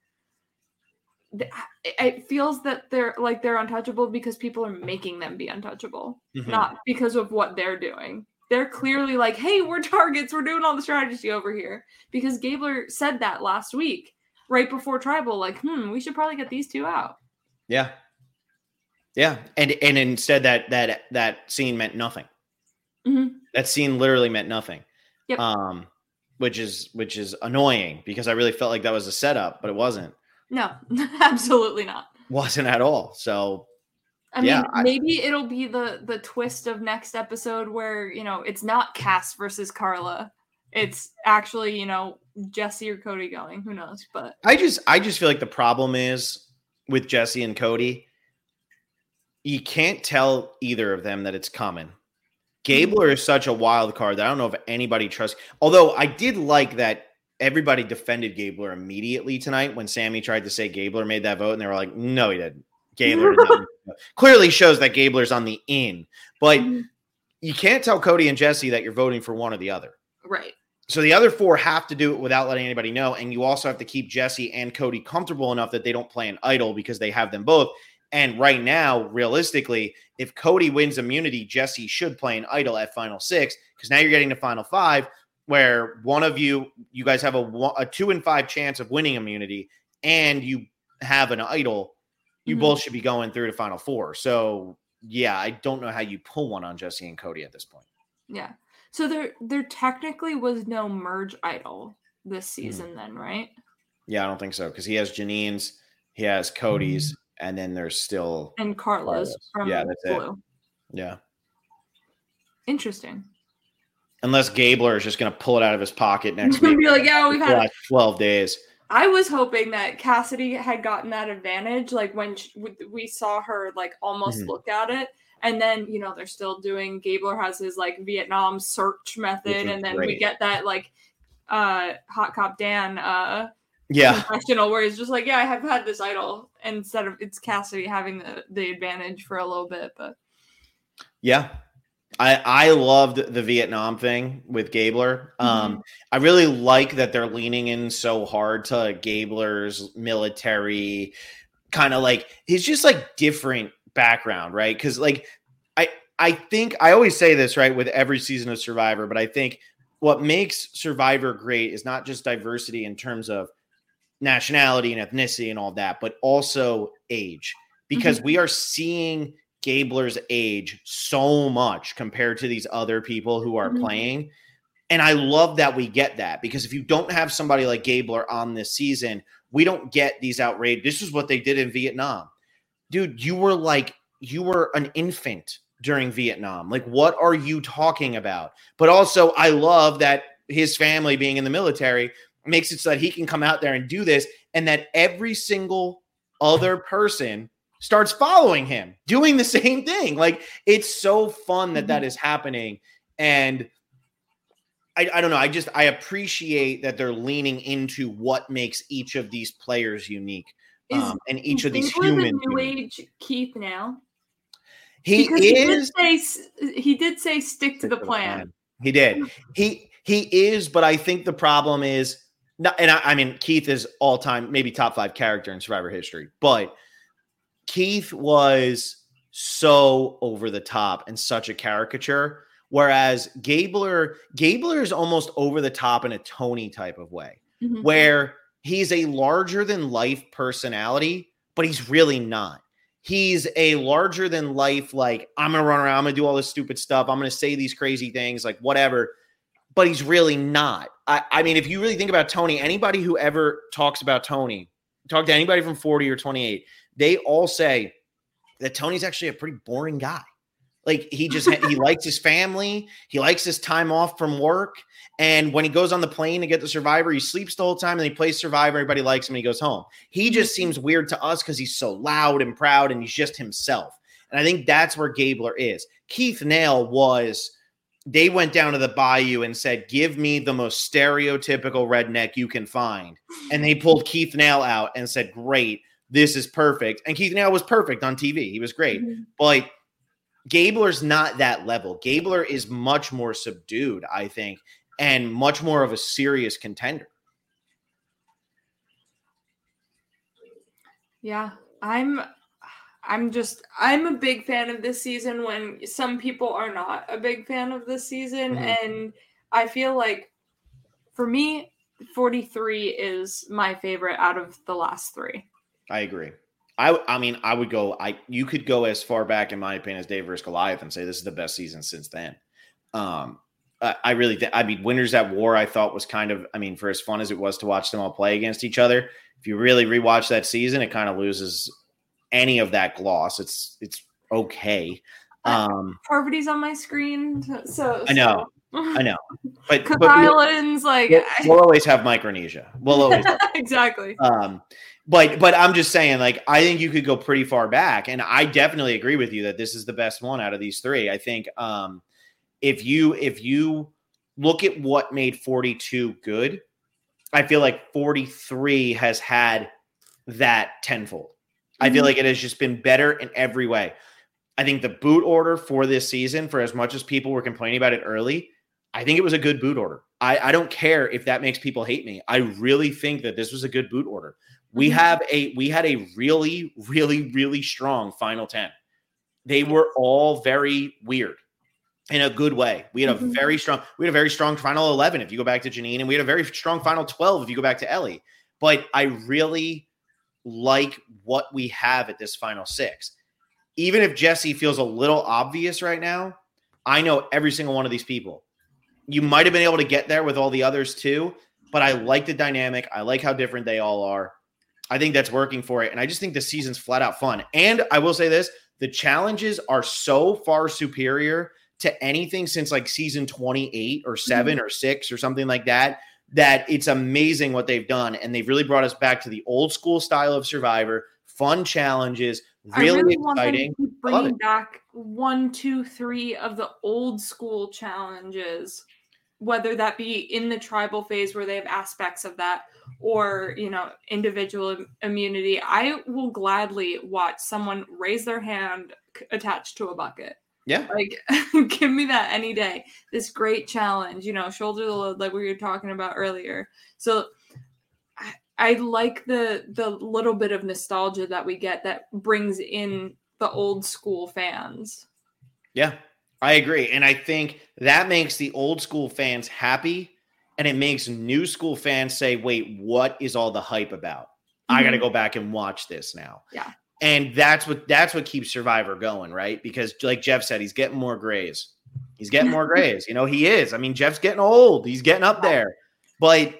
C: it feels that they're like they're untouchable because people are making them be untouchable, mm-hmm. not because of what they're doing. They're clearly like, hey, we're targets. We're doing all the strategy over here. Because Gabler said that last week, right before Tribal, like, hmm, we should probably get these two out.
B: Yeah. Yeah. And and instead that that that scene meant nothing. Mm-hmm. That scene literally meant nothing.
C: Yep.
B: Um, which is which is annoying, because I really felt like that was a setup, but it wasn't.
C: No, absolutely not.
B: Wasn't at all. So
C: I yeah, mean, maybe I, it'll be the the twist of next episode where, you know, it's not Cass versus Carla. It's actually, you know, Jesse or Cody going. Who knows? But
B: I just I just feel like the problem is with Jesse and Cody, you can't tell either of them that it's coming. Gabler mm-hmm. is such a wild card that I don't know if anybody trusts. Although I did like that everybody defended Gabler immediately tonight when Sammy tried to say Gabler made that vote, and they were like, no, he didn't. Gabler did not. Clearly shows that Gabler's on the in, but
C: Mhm.
B: you can't tell Cody and Jesse that you're voting for one or the other.
C: Right.
B: So the other four have to do it without letting anybody know, and you also have to keep Jesse and Cody comfortable enough that they don't play an idol because they have them both. And right now, realistically, if Cody wins immunity, Jesse should play an idol at Final Six, because now you're getting to Final Five, where one of you, you guys have a, one, a two and five chance of winning immunity, and you have an idol. You
C: Mhm.
B: both should be going through to Final Four. So, yeah, I don't know how you pull one on Jesse and Cody at this point.
C: Yeah. So there there technically was no merge idol this season then, right?
B: Yeah, I don't think so, because he has Janine's, he has Cody's, and then there's still
C: And Carlos,
B: Carlos.
C: from
B: Yeah, that's it.
C: Blue.
B: yeah.
C: Interesting.
B: Unless Gabler is just going to pull it out of his pocket next
C: It's gonna
B: week.
C: be like, yeah, we've
B: the
C: had.
B: last twelve days.
C: I was hoping that Cassidy had gotten that advantage, like when she, we saw her like almost
B: Mhm.
C: look at it, and then you know they're still doing. Gabler has his like Vietnam search method,
B: Which was
C: and then we
B: great.
C: get that like uh Hot Cop Dan uh
B: Yeah.
C: confessional where he's just like, yeah, I have had this idol, instead of it's Cassidy having the the advantage for a little bit, but
B: Yeah. I, I loved the Vietnam thing with Gabler. Um,
C: Mhm.
B: I really like that they're leaning in so hard to Gabler's military kind of like he's just like different background, right? Because like I I think I always say this, right, with every season of Survivor, but I think what makes Survivor great is not just diversity in terms of nationality and ethnicity and all that, but also age, because
C: Mhm.
B: we are seeing Gabler's age so much compared to these other people who are
C: Mhm.
B: playing. And I love that we get that, because if you don't have somebody like Gabler on this season, we don't get these outraged. This is what they did in Vietnam. Dude, you were like, you were an infant during Vietnam. Like, what are you talking about? But also, I love that his family being in the military makes it so that he can come out there and do this, and that every single other person starts following him, doing the same thing. Like, it's so fun that that is happening. And I, I don't know. I just, I appreciate that they're leaning into what makes each of these players unique.
C: Is
B: Um, and each of these
C: Gabler the
B: humans.
C: new
B: unique.
C: age Keith now?
B: He
C: Because he did
B: is.
C: say s- he did say stick to the plan.
B: He did. He he is, but I think the problem is, not, and I, I mean, Keith is all time, maybe top five character in Survivor history, but Keith was so over the top and such a caricature. Whereas Gabler, Gabler is almost over the top in a Tony type of way,
C: Mhm.
B: where he's a larger than life personality, but he's really not. He's a larger than life, like, I'm going to run around, I'm going to do all this stupid stuff, I'm going to say these crazy things, like whatever, but he's really not. I, I mean, if you really think about Tony, anybody who ever talks about Tony, talk to anybody from forty or twenty-eight, they all say that Tony's actually a pretty boring guy. Like, he just, he likes his family. He likes his time off from work. And when he goes on the plane to get the Survivor, he sleeps the whole time and he plays Survivor. Everybody likes him and he goes home. He just seems weird to us because he's so loud and proud and he's just himself. And I think that's where Gabler is. Keith Nail was, they went down to the bayou and said, give me the most stereotypical redneck you can find. And they pulled Keith Nail out and said, great, this is perfect. And Keith Nail was perfect on T V. He was great.
C: Mhm.
B: But Gabler's not that level. Gabler is much more subdued, I think, and much more of a serious contender.
C: Yeah, I'm I'm just I'm a big fan of this season when some people are not a big fan of this season.
B: Mhm.
C: And I feel like for me, forty-three is my favorite out of the last three.
B: I agree. I, I mean, I would go, I, you could go as far back, in my opinion, as Dave versus Goliath and say this is the best season since then. Um, I, I really, th- I mean, Winners at War, I thought was kind of, I mean, for as fun as it was to watch them all play against each other, if you really rewatch that season, it kind of loses any of that gloss. It's, it's okay. Um,
C: Parvati's on my screen, so
B: I know,
C: so.
B: I know, but,
C: Cook
B: but we'll,
C: Islands, like
B: we'll, we'll always have Micronesia. We'll always have
C: exactly.
B: Um, but but I'm just saying, like, I think you could go pretty far back, and I definitely agree with you that this is the best one out of these three. I think um, if you if you look at what made forty-two good, I feel like forty-three has had that tenfold. Mm-hmm. I feel like it has just been better in every way. I think the boot order for this season, for as much as people were complaining about it early, I think it was a good boot order. I, I don't care if that makes people hate me. I really think that this was a good boot order. We mm-hmm. have a we had a really, really, really strong final ten. They were all very weird in a good way. We had a mm-hmm. very strong, we had a very strong final eleven if you go back to Janine, and we had a very strong final twelve if you go back to Ellie. But I really like what we have at this final six. Even if Jesse feels a little obvious right now, I know every single one of these people. You might have been able to get there with all the others too, but I like the dynamic. I like how different they all are. I think that's working for it. And I just think the season's flat out fun. And I will say this, the challenges are so far superior to anything since like season twenty-eight or seven mm-hmm. or six or something like that, that it's amazing what they've done. And they've really brought us back to the old school style of Survivor, fun challenges, really, really exciting.
C: Want them to bring back one, two, three of the old school challenges, whether that be in the tribal phase where they have aspects of that, or, you know, individual immunity. I will gladly watch someone raise their hand attached to a bucket.
B: Yeah.
C: Like, give me that any day. This great challenge, you know, shoulder the load like we were talking about earlier. So I, I like the the little bit of nostalgia that we get that brings in the old school fans.
B: Yeah, I agree. And I think that makes the old school fans happy. And it makes new school fans say, wait, what is all the hype about? Mm-hmm. I got to go back and watch this now.
C: Yeah.
B: And that's what that's what keeps Survivor going, right? Because like Jeff said, he's getting more grays. He's getting more grays. You know, he is. I mean, Jeff's getting old. He's getting up there. But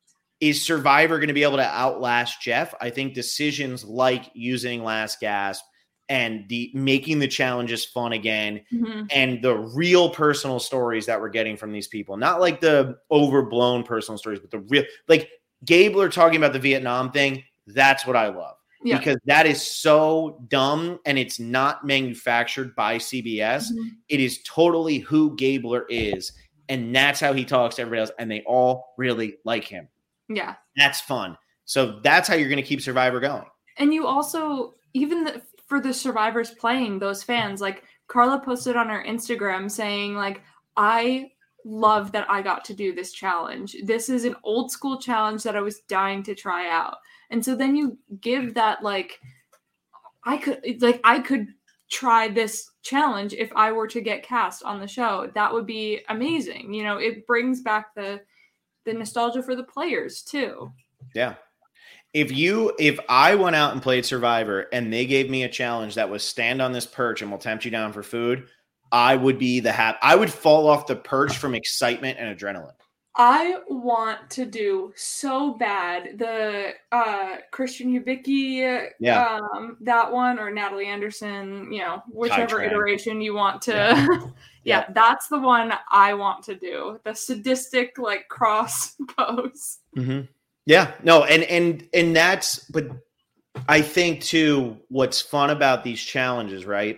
B: is Survivor going to be able to outlast Jeff? I think decisions like using Last Gasp and the making the challenges fun again, mm-hmm. and the real personal stories that we're getting from these people, not like the overblown personal stories, but the real, like Gabler talking about the Vietnam thing. That's what I love. Yeah. Because that is so dumb and it's not manufactured by C B S. Mm-hmm. It is totally who Gabler is. And that's how he talks to everybody else. And they all really like him.
C: Yeah.
B: That's fun. So that's how you're going to keep Survivor going.
C: And you also, even the, for the survivors playing, those fans, like Carla posted on her Instagram saying, like, I love that I got to do this challenge. This is an old school challenge that I was dying to try out. And so then you give that, like, I could, like, I could try this challenge if I were to get cast on the show. That would be amazing. You know, it brings back the, the nostalgia for the players too.
B: Yeah. If you, if I went out and played Survivor and they gave me a challenge that was stand on this perch and we'll tempt you down for food, I would be the hap. I would fall off the perch from excitement and adrenaline.
C: I want to do so bad the uh, Christian Hubicki,
B: yeah.
C: um, that one, or Natalie Anderson, you know, whichever iteration you want to. Yeah. yeah, yeah, that's the one I want to do. The sadistic, like, cross pose.
B: Mm-hmm. Yeah, no, and and and that's, but I think too, what's fun about these challenges, right,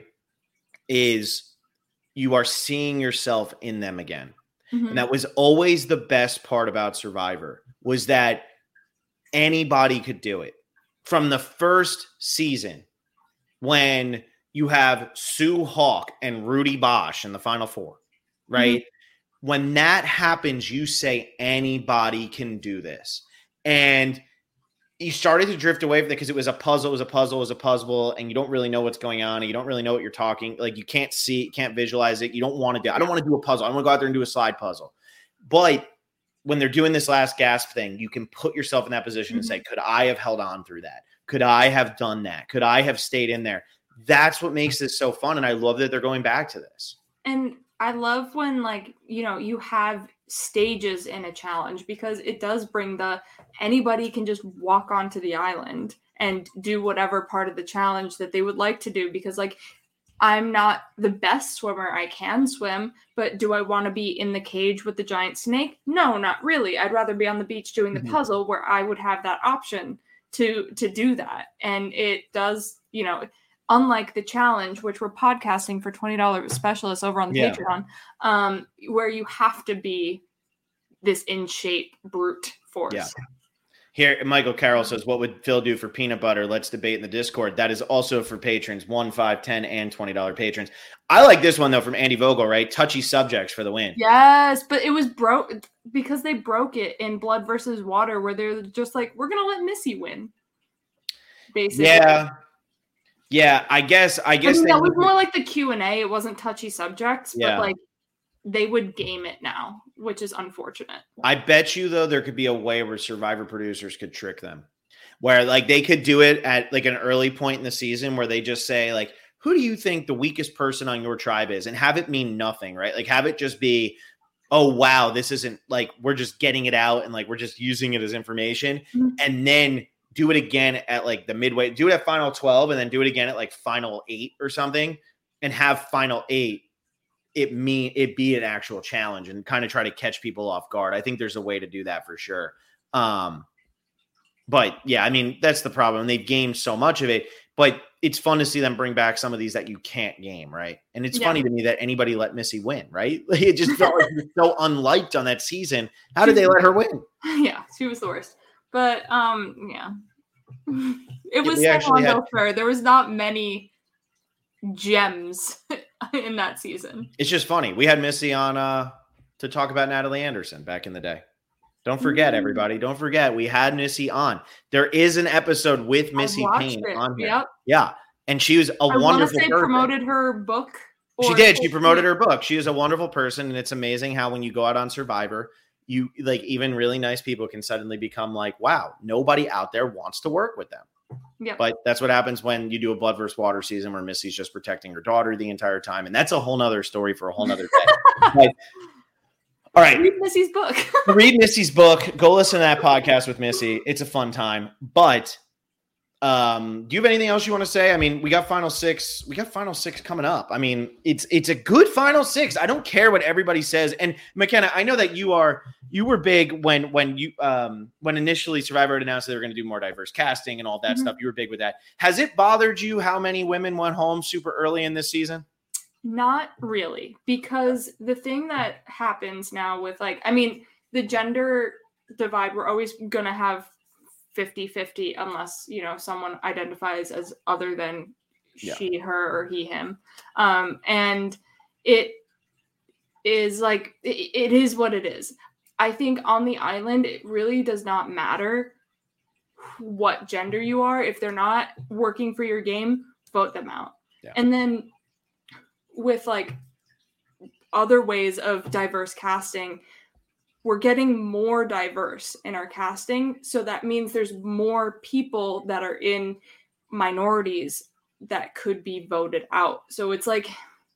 B: is you are seeing yourself in them again. Mm-hmm. And that was always the best part about Survivor, was that anybody could do it. From the first season, when you have Sue Hawk and Rudy Bosch in the final four, right? Mm-hmm. When that happens, you say anybody can do this. And you started to drift away from it because it was a puzzle, it was a puzzle, it was a puzzle, and you don't really know what's going on, and you don't really know what you're talking. Like, you can't see, you can't visualize it. You don't want to do I don't want to do a puzzle. I want to go out there and do a slide puzzle. But when they're doing this Last Gasp thing, you can put yourself in that position mm-hmm. and say, could I have held on through that? Could I have done that? Could I have stayed in there? That's what makes this so fun, and I love that they're going back to this.
C: And I love when, like, you know, you have stages in a challenge, because it does bring the anybody can just walk onto the island and do whatever part of the challenge that they would like to do. Because, like, I'm not the best swimmer. I can swim, but do I want to be in the cage with the giant snake? No, not really. I'd rather be on the beach doing the mm-hmm. puzzle, where I would have that option to to do that. And it does, you know, unlike the challenge, which we're podcasting for twenty dollars specialists over on the yeah. Patreon, um, where you have to be this in shape brute force.
B: Yeah. Here, Michael Carroll says, what would Phil do for peanut butter? Let's debate in the Discord. That is also for patrons, one, five, ten, and twenty dollars patrons. I like this one, though, from Andy Vogel, right? Touchy subjects for the win.
C: Yes, but it was broke because they broke it in Blood versus Water, where they're just like, we're going to let Missy win. Basically.
B: Yeah. Yeah, I guess. I guess
C: I mean,
B: they
C: that was more like the Q and A. It wasn't touchy subjects,
B: Yeah.
C: but like they would game it now, which is unfortunate.
B: I bet you, though, there could be a way where Survivor producers could trick them, where like they could do it at like an early point in the season where they just say like, who do you think the weakest person on your tribe is? And have it mean nothing, right? Like have it just be, oh, wow, this isn't like we're just getting it out and like we're just using it as information.
C: Mm-hmm.
B: And then do it again at like the midway, do it at final twelve and then do it again at like final eight or something and have final eight. It mean it be an actual challenge and kind of try to catch people off guard. I think there's a way to do that for sure. Um, but yeah, I mean, that's the problem. They've gamed so much of it, but it's fun to see them bring back some of these that you can't game. Right. And it's yeah. funny to me that anybody let Missy win, right? It just felt like so unliked on that season. How did they let her win?
C: Yeah, she was the worst. But um, yeah, it was
B: yeah,
C: so
B: had-
C: fair. There was not many gems in that season.
B: It's just funny. We had Missy on uh to talk about Natalie Anderson back in the day. Don't forget, mm-hmm. everybody. Don't forget, we had Missy on. There is an episode with Missy Payne it. on here. Yep. Yeah, and she was a
C: I
B: wonderful.
C: Say person. Promoted her book.
B: She did. She promoted her book. She is a wonderful person, and it's amazing how when you go out on Survivor, you like even really nice people can suddenly become like, wow, nobody out there wants to work with them.
C: Yeah,
B: but that's what happens when you do a Blood versus Water season where Missy's just protecting her daughter the entire time, and that's a whole nother story for a whole nother day. But, all right,
C: read Missy's book.
B: Read Missy's book. Go listen to that podcast with Missy. It's a fun time. But um, do you have anything else you want to say? I mean, we got final six. We got final six coming up. I mean, it's it's a good final six. I don't care what everybody says. And McKenna, I know that you are you were big when when you um, when initially Survivor had announced that they were going to do more diverse casting and all that mm-hmm. stuff. You were big with that. Has it bothered you how many women went home super early in this season?
C: Not really, because the thing that happens now with like, I mean, the gender divide, we're always going to have fifty-fifty unless, you know, someone identifies as other than yeah. she, her, or he, him. Um, and it is like, it, it is what it is. I think on the island, it really does not matter what gender you are. If they're not working for your game, vote them out. Yeah. And then with like other ways of diverse casting, we're getting more diverse in our casting. So that means there's more people that are in minorities that could be voted out. So it's like,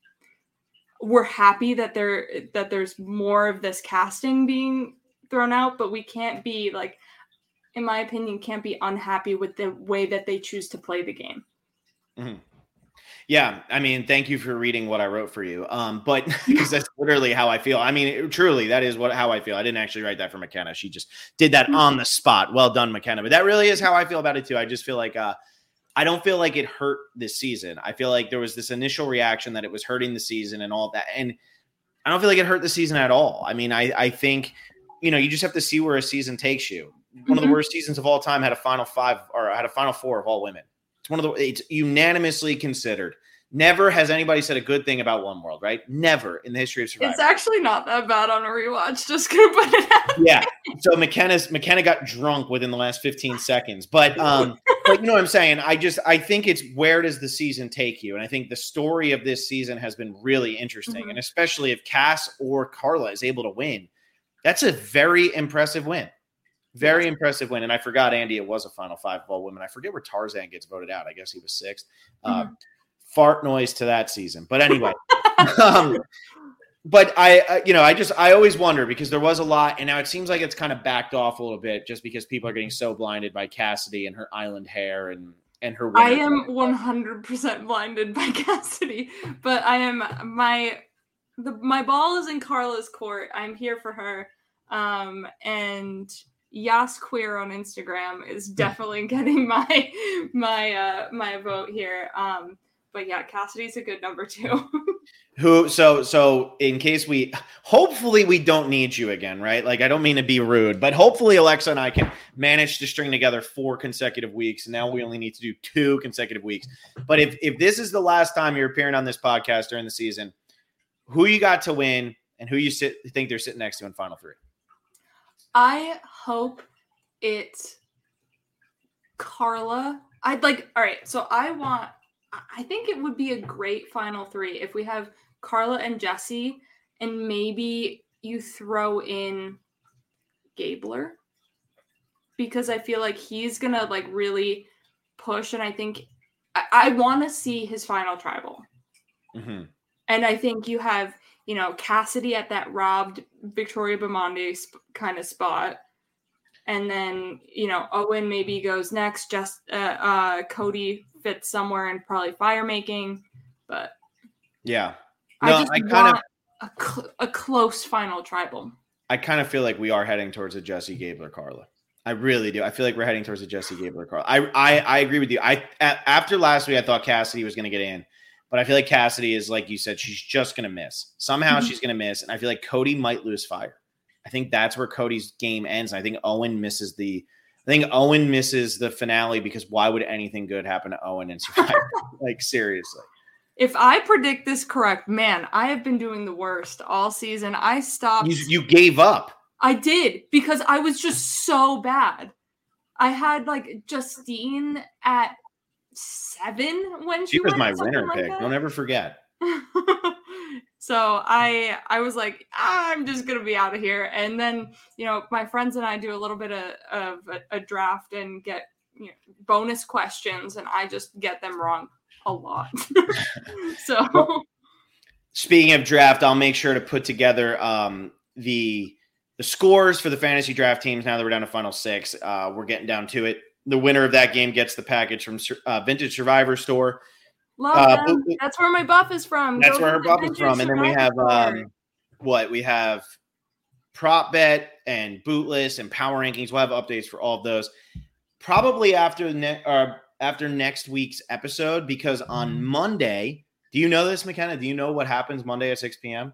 C: we're happy that there, that there's more of this casting being thrown out, but we can't be like, in my opinion, can't be unhappy with the way that they choose to play the game.
B: Mm-hmm. Yeah, I mean, thank you for reading what I wrote for you. Um, but because that's literally how I feel. I mean, it, truly, that is what how I feel. I didn't actually write that for McKenna. She just did that on the spot. Well done, McKenna. But that really is how I feel about it too. I just feel like uh, I don't feel like it hurt this season. I feel like there was this initial reaction that it was hurting the season and all that, and I don't feel like it hurt the season at all. I mean, I I think you know you just have to see where a season takes you. One mm-hmm. of the worst seasons of all time had a final five or had a final four of all women. It's one of the it's unanimously considered. Never has anybody said a good thing about One World, right? Never in the history of Survivor.
C: It's actually not that bad on a rewatch. Just gonna put it out.
B: Yeah. So McKenna's McKenna got drunk within the last fifteen seconds, but um, but you know what I'm saying. I just I think it's where does the season take you, and I think the story of this season has been really interesting, mm-hmm. and especially if Cass or Carla is able to win, that's a very impressive win. Very yeah. impressive win. And I forgot, Andy, it was a final five of all women. I forget where Tarzan gets voted out. I guess he was sixth. Mm-hmm. Uh, fart noise to that season. But anyway, um, but I, uh, you know, I just, I always wonder because there was a lot and now it seems like it's kind of backed off a little bit just because people are getting so blinded by Cassidy and her island hair and, and her.
C: I am one hundred percent blinded by Cassidy, but I am my, the, my ball is in Carla's court. I'm here for her. Um, and Yas Queer on Instagram is definitely getting my, my, uh, my vote here. Um, but yeah, Cassidy's a good number two.
B: Who, so, so in case we, hopefully we don't need you again, right? Like, I don't mean to be rude, but hopefully Alexa and I can manage to string together four consecutive weeks. And now we only need to do two consecutive weeks. But if, if this is the last time you're appearing on this podcast during the season, who you got to win and who you sit, think they're sitting next to in Final Three?
C: I hope it's Carla. I'd like, all right, so I want, I think it would be a great Final Three if we have Carla and Jesse, and maybe you throw in Gabler, because I feel like he's going to like really push, and I think I, I want to see his final tribal.
B: Mm-hmm.
C: And I think you have, you know, Cassidy at that robbed Victoria Bamonde sp- kind of spot. And then, you know, Owen maybe goes next. Just uh, uh, Cody fits somewhere and probably fire making. But
B: yeah,
C: no, I just
B: I kind
C: want
B: of
C: a, cl- a close final tribal.
B: I kind of feel like we are heading towards a Jesse Gabler Carla. I really do. I feel like we're heading towards a Jesse Gabler Carla. I I, I agree with you. I a- after last week, I thought Cassidy was going to get in, but I feel like Cassidy is, like you said, she's just going to miss. Somehow mm-hmm. she's going to miss, and I feel like Cody might lose fire. I think that's where Cody's game ends. I think Owen misses the. I think Owen misses the finale, because why would anything good happen to Owen in Survivor? Like, seriously.
C: If I predict this correct, man, I have been doing the worst all season. I stopped.
B: You, you gave up.
C: I did, because I was just so bad. I had like Justine at seven when she,
B: she was
C: went,
B: my winner
C: like
B: pick.
C: That.
B: Don't ever forget.
C: So I I was like, I'm just gonna be out of here. And then, you know, my friends and I do a little bit of, of a, a draft and get, you know, bonus questions, and I just get them wrong a lot. So
B: well, speaking of draft, I'll make sure to put together um, the the scores for the fantasy draft teams. Now that we're down to final six, uh, we're getting down to it. The winner of that game gets the package from uh, Vintage Survivor Store.
C: Love uh, them. That's where my buff is from.
B: That's Go where her buff is from. And then we have um, what we have prop bet and bootless and power rankings. We'll have updates for all of those probably after ne- uh, after next week's episode, because on Monday, do you know this, McKenna? Do you know what happens Monday at six p.m.?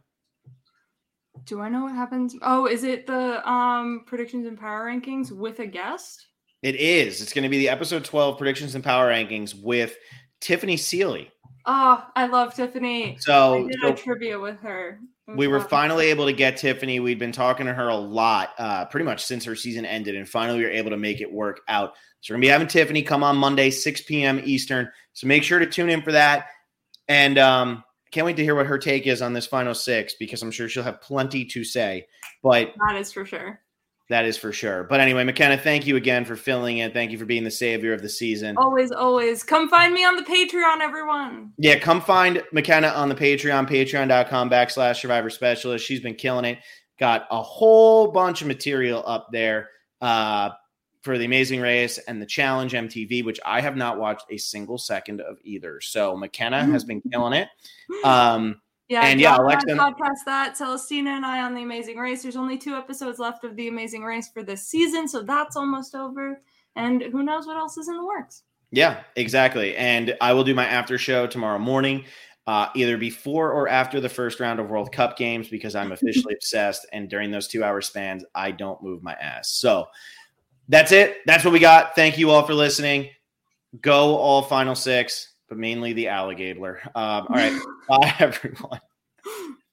C: Do I know what happens? Oh, is it the um, predictions and power rankings with a guest?
B: It is. It's going to be the episode twelve predictions and power rankings with Tiffany Seeley.
C: Oh, I love Tiffany.
B: So,
C: I did
B: so
C: a trivia with her.
B: We were finally able to get Tiffany. We'd been talking to her a lot, uh, pretty much since her season ended, and finally we were able to make it work out. So we're going to be having Tiffany come on Monday, six p.m. Eastern. So make sure to tune in for that. And um, can't wait to hear what her take is on this final six, because I'm sure she'll have plenty to say. But
C: that is for sure.
B: That is for sure. But anyway, McKenna, thank you again for filling in. Thank you for being the savior of the season.
C: Always, always. Come find me on the Patreon, everyone.
B: Yeah, come find McKenna on the Patreon, patreon.com backslash Survivor Specialist. She's been killing it. Got a whole bunch of material up there uh, for The Amazing Race and the Challenge M T V, which I have not watched a single second of either. So McKenna has been killing it. Um
C: Yeah,
B: and yeah, Alexa,
C: podcast that. Celestina and I on The Amazing Race. There's only two episodes left of The Amazing Race for this season, so that's almost over. And who knows what else is in the works?
B: Yeah, exactly. And I will do my after show tomorrow morning, uh, either before or after the first round of World Cup games, because I'm officially obsessed. And during those two hour spans, I don't move my ass. So that's it. That's what we got. Thank you all for listening. Go all final six, but mainly the alligator. Um, all right. Bye, everyone.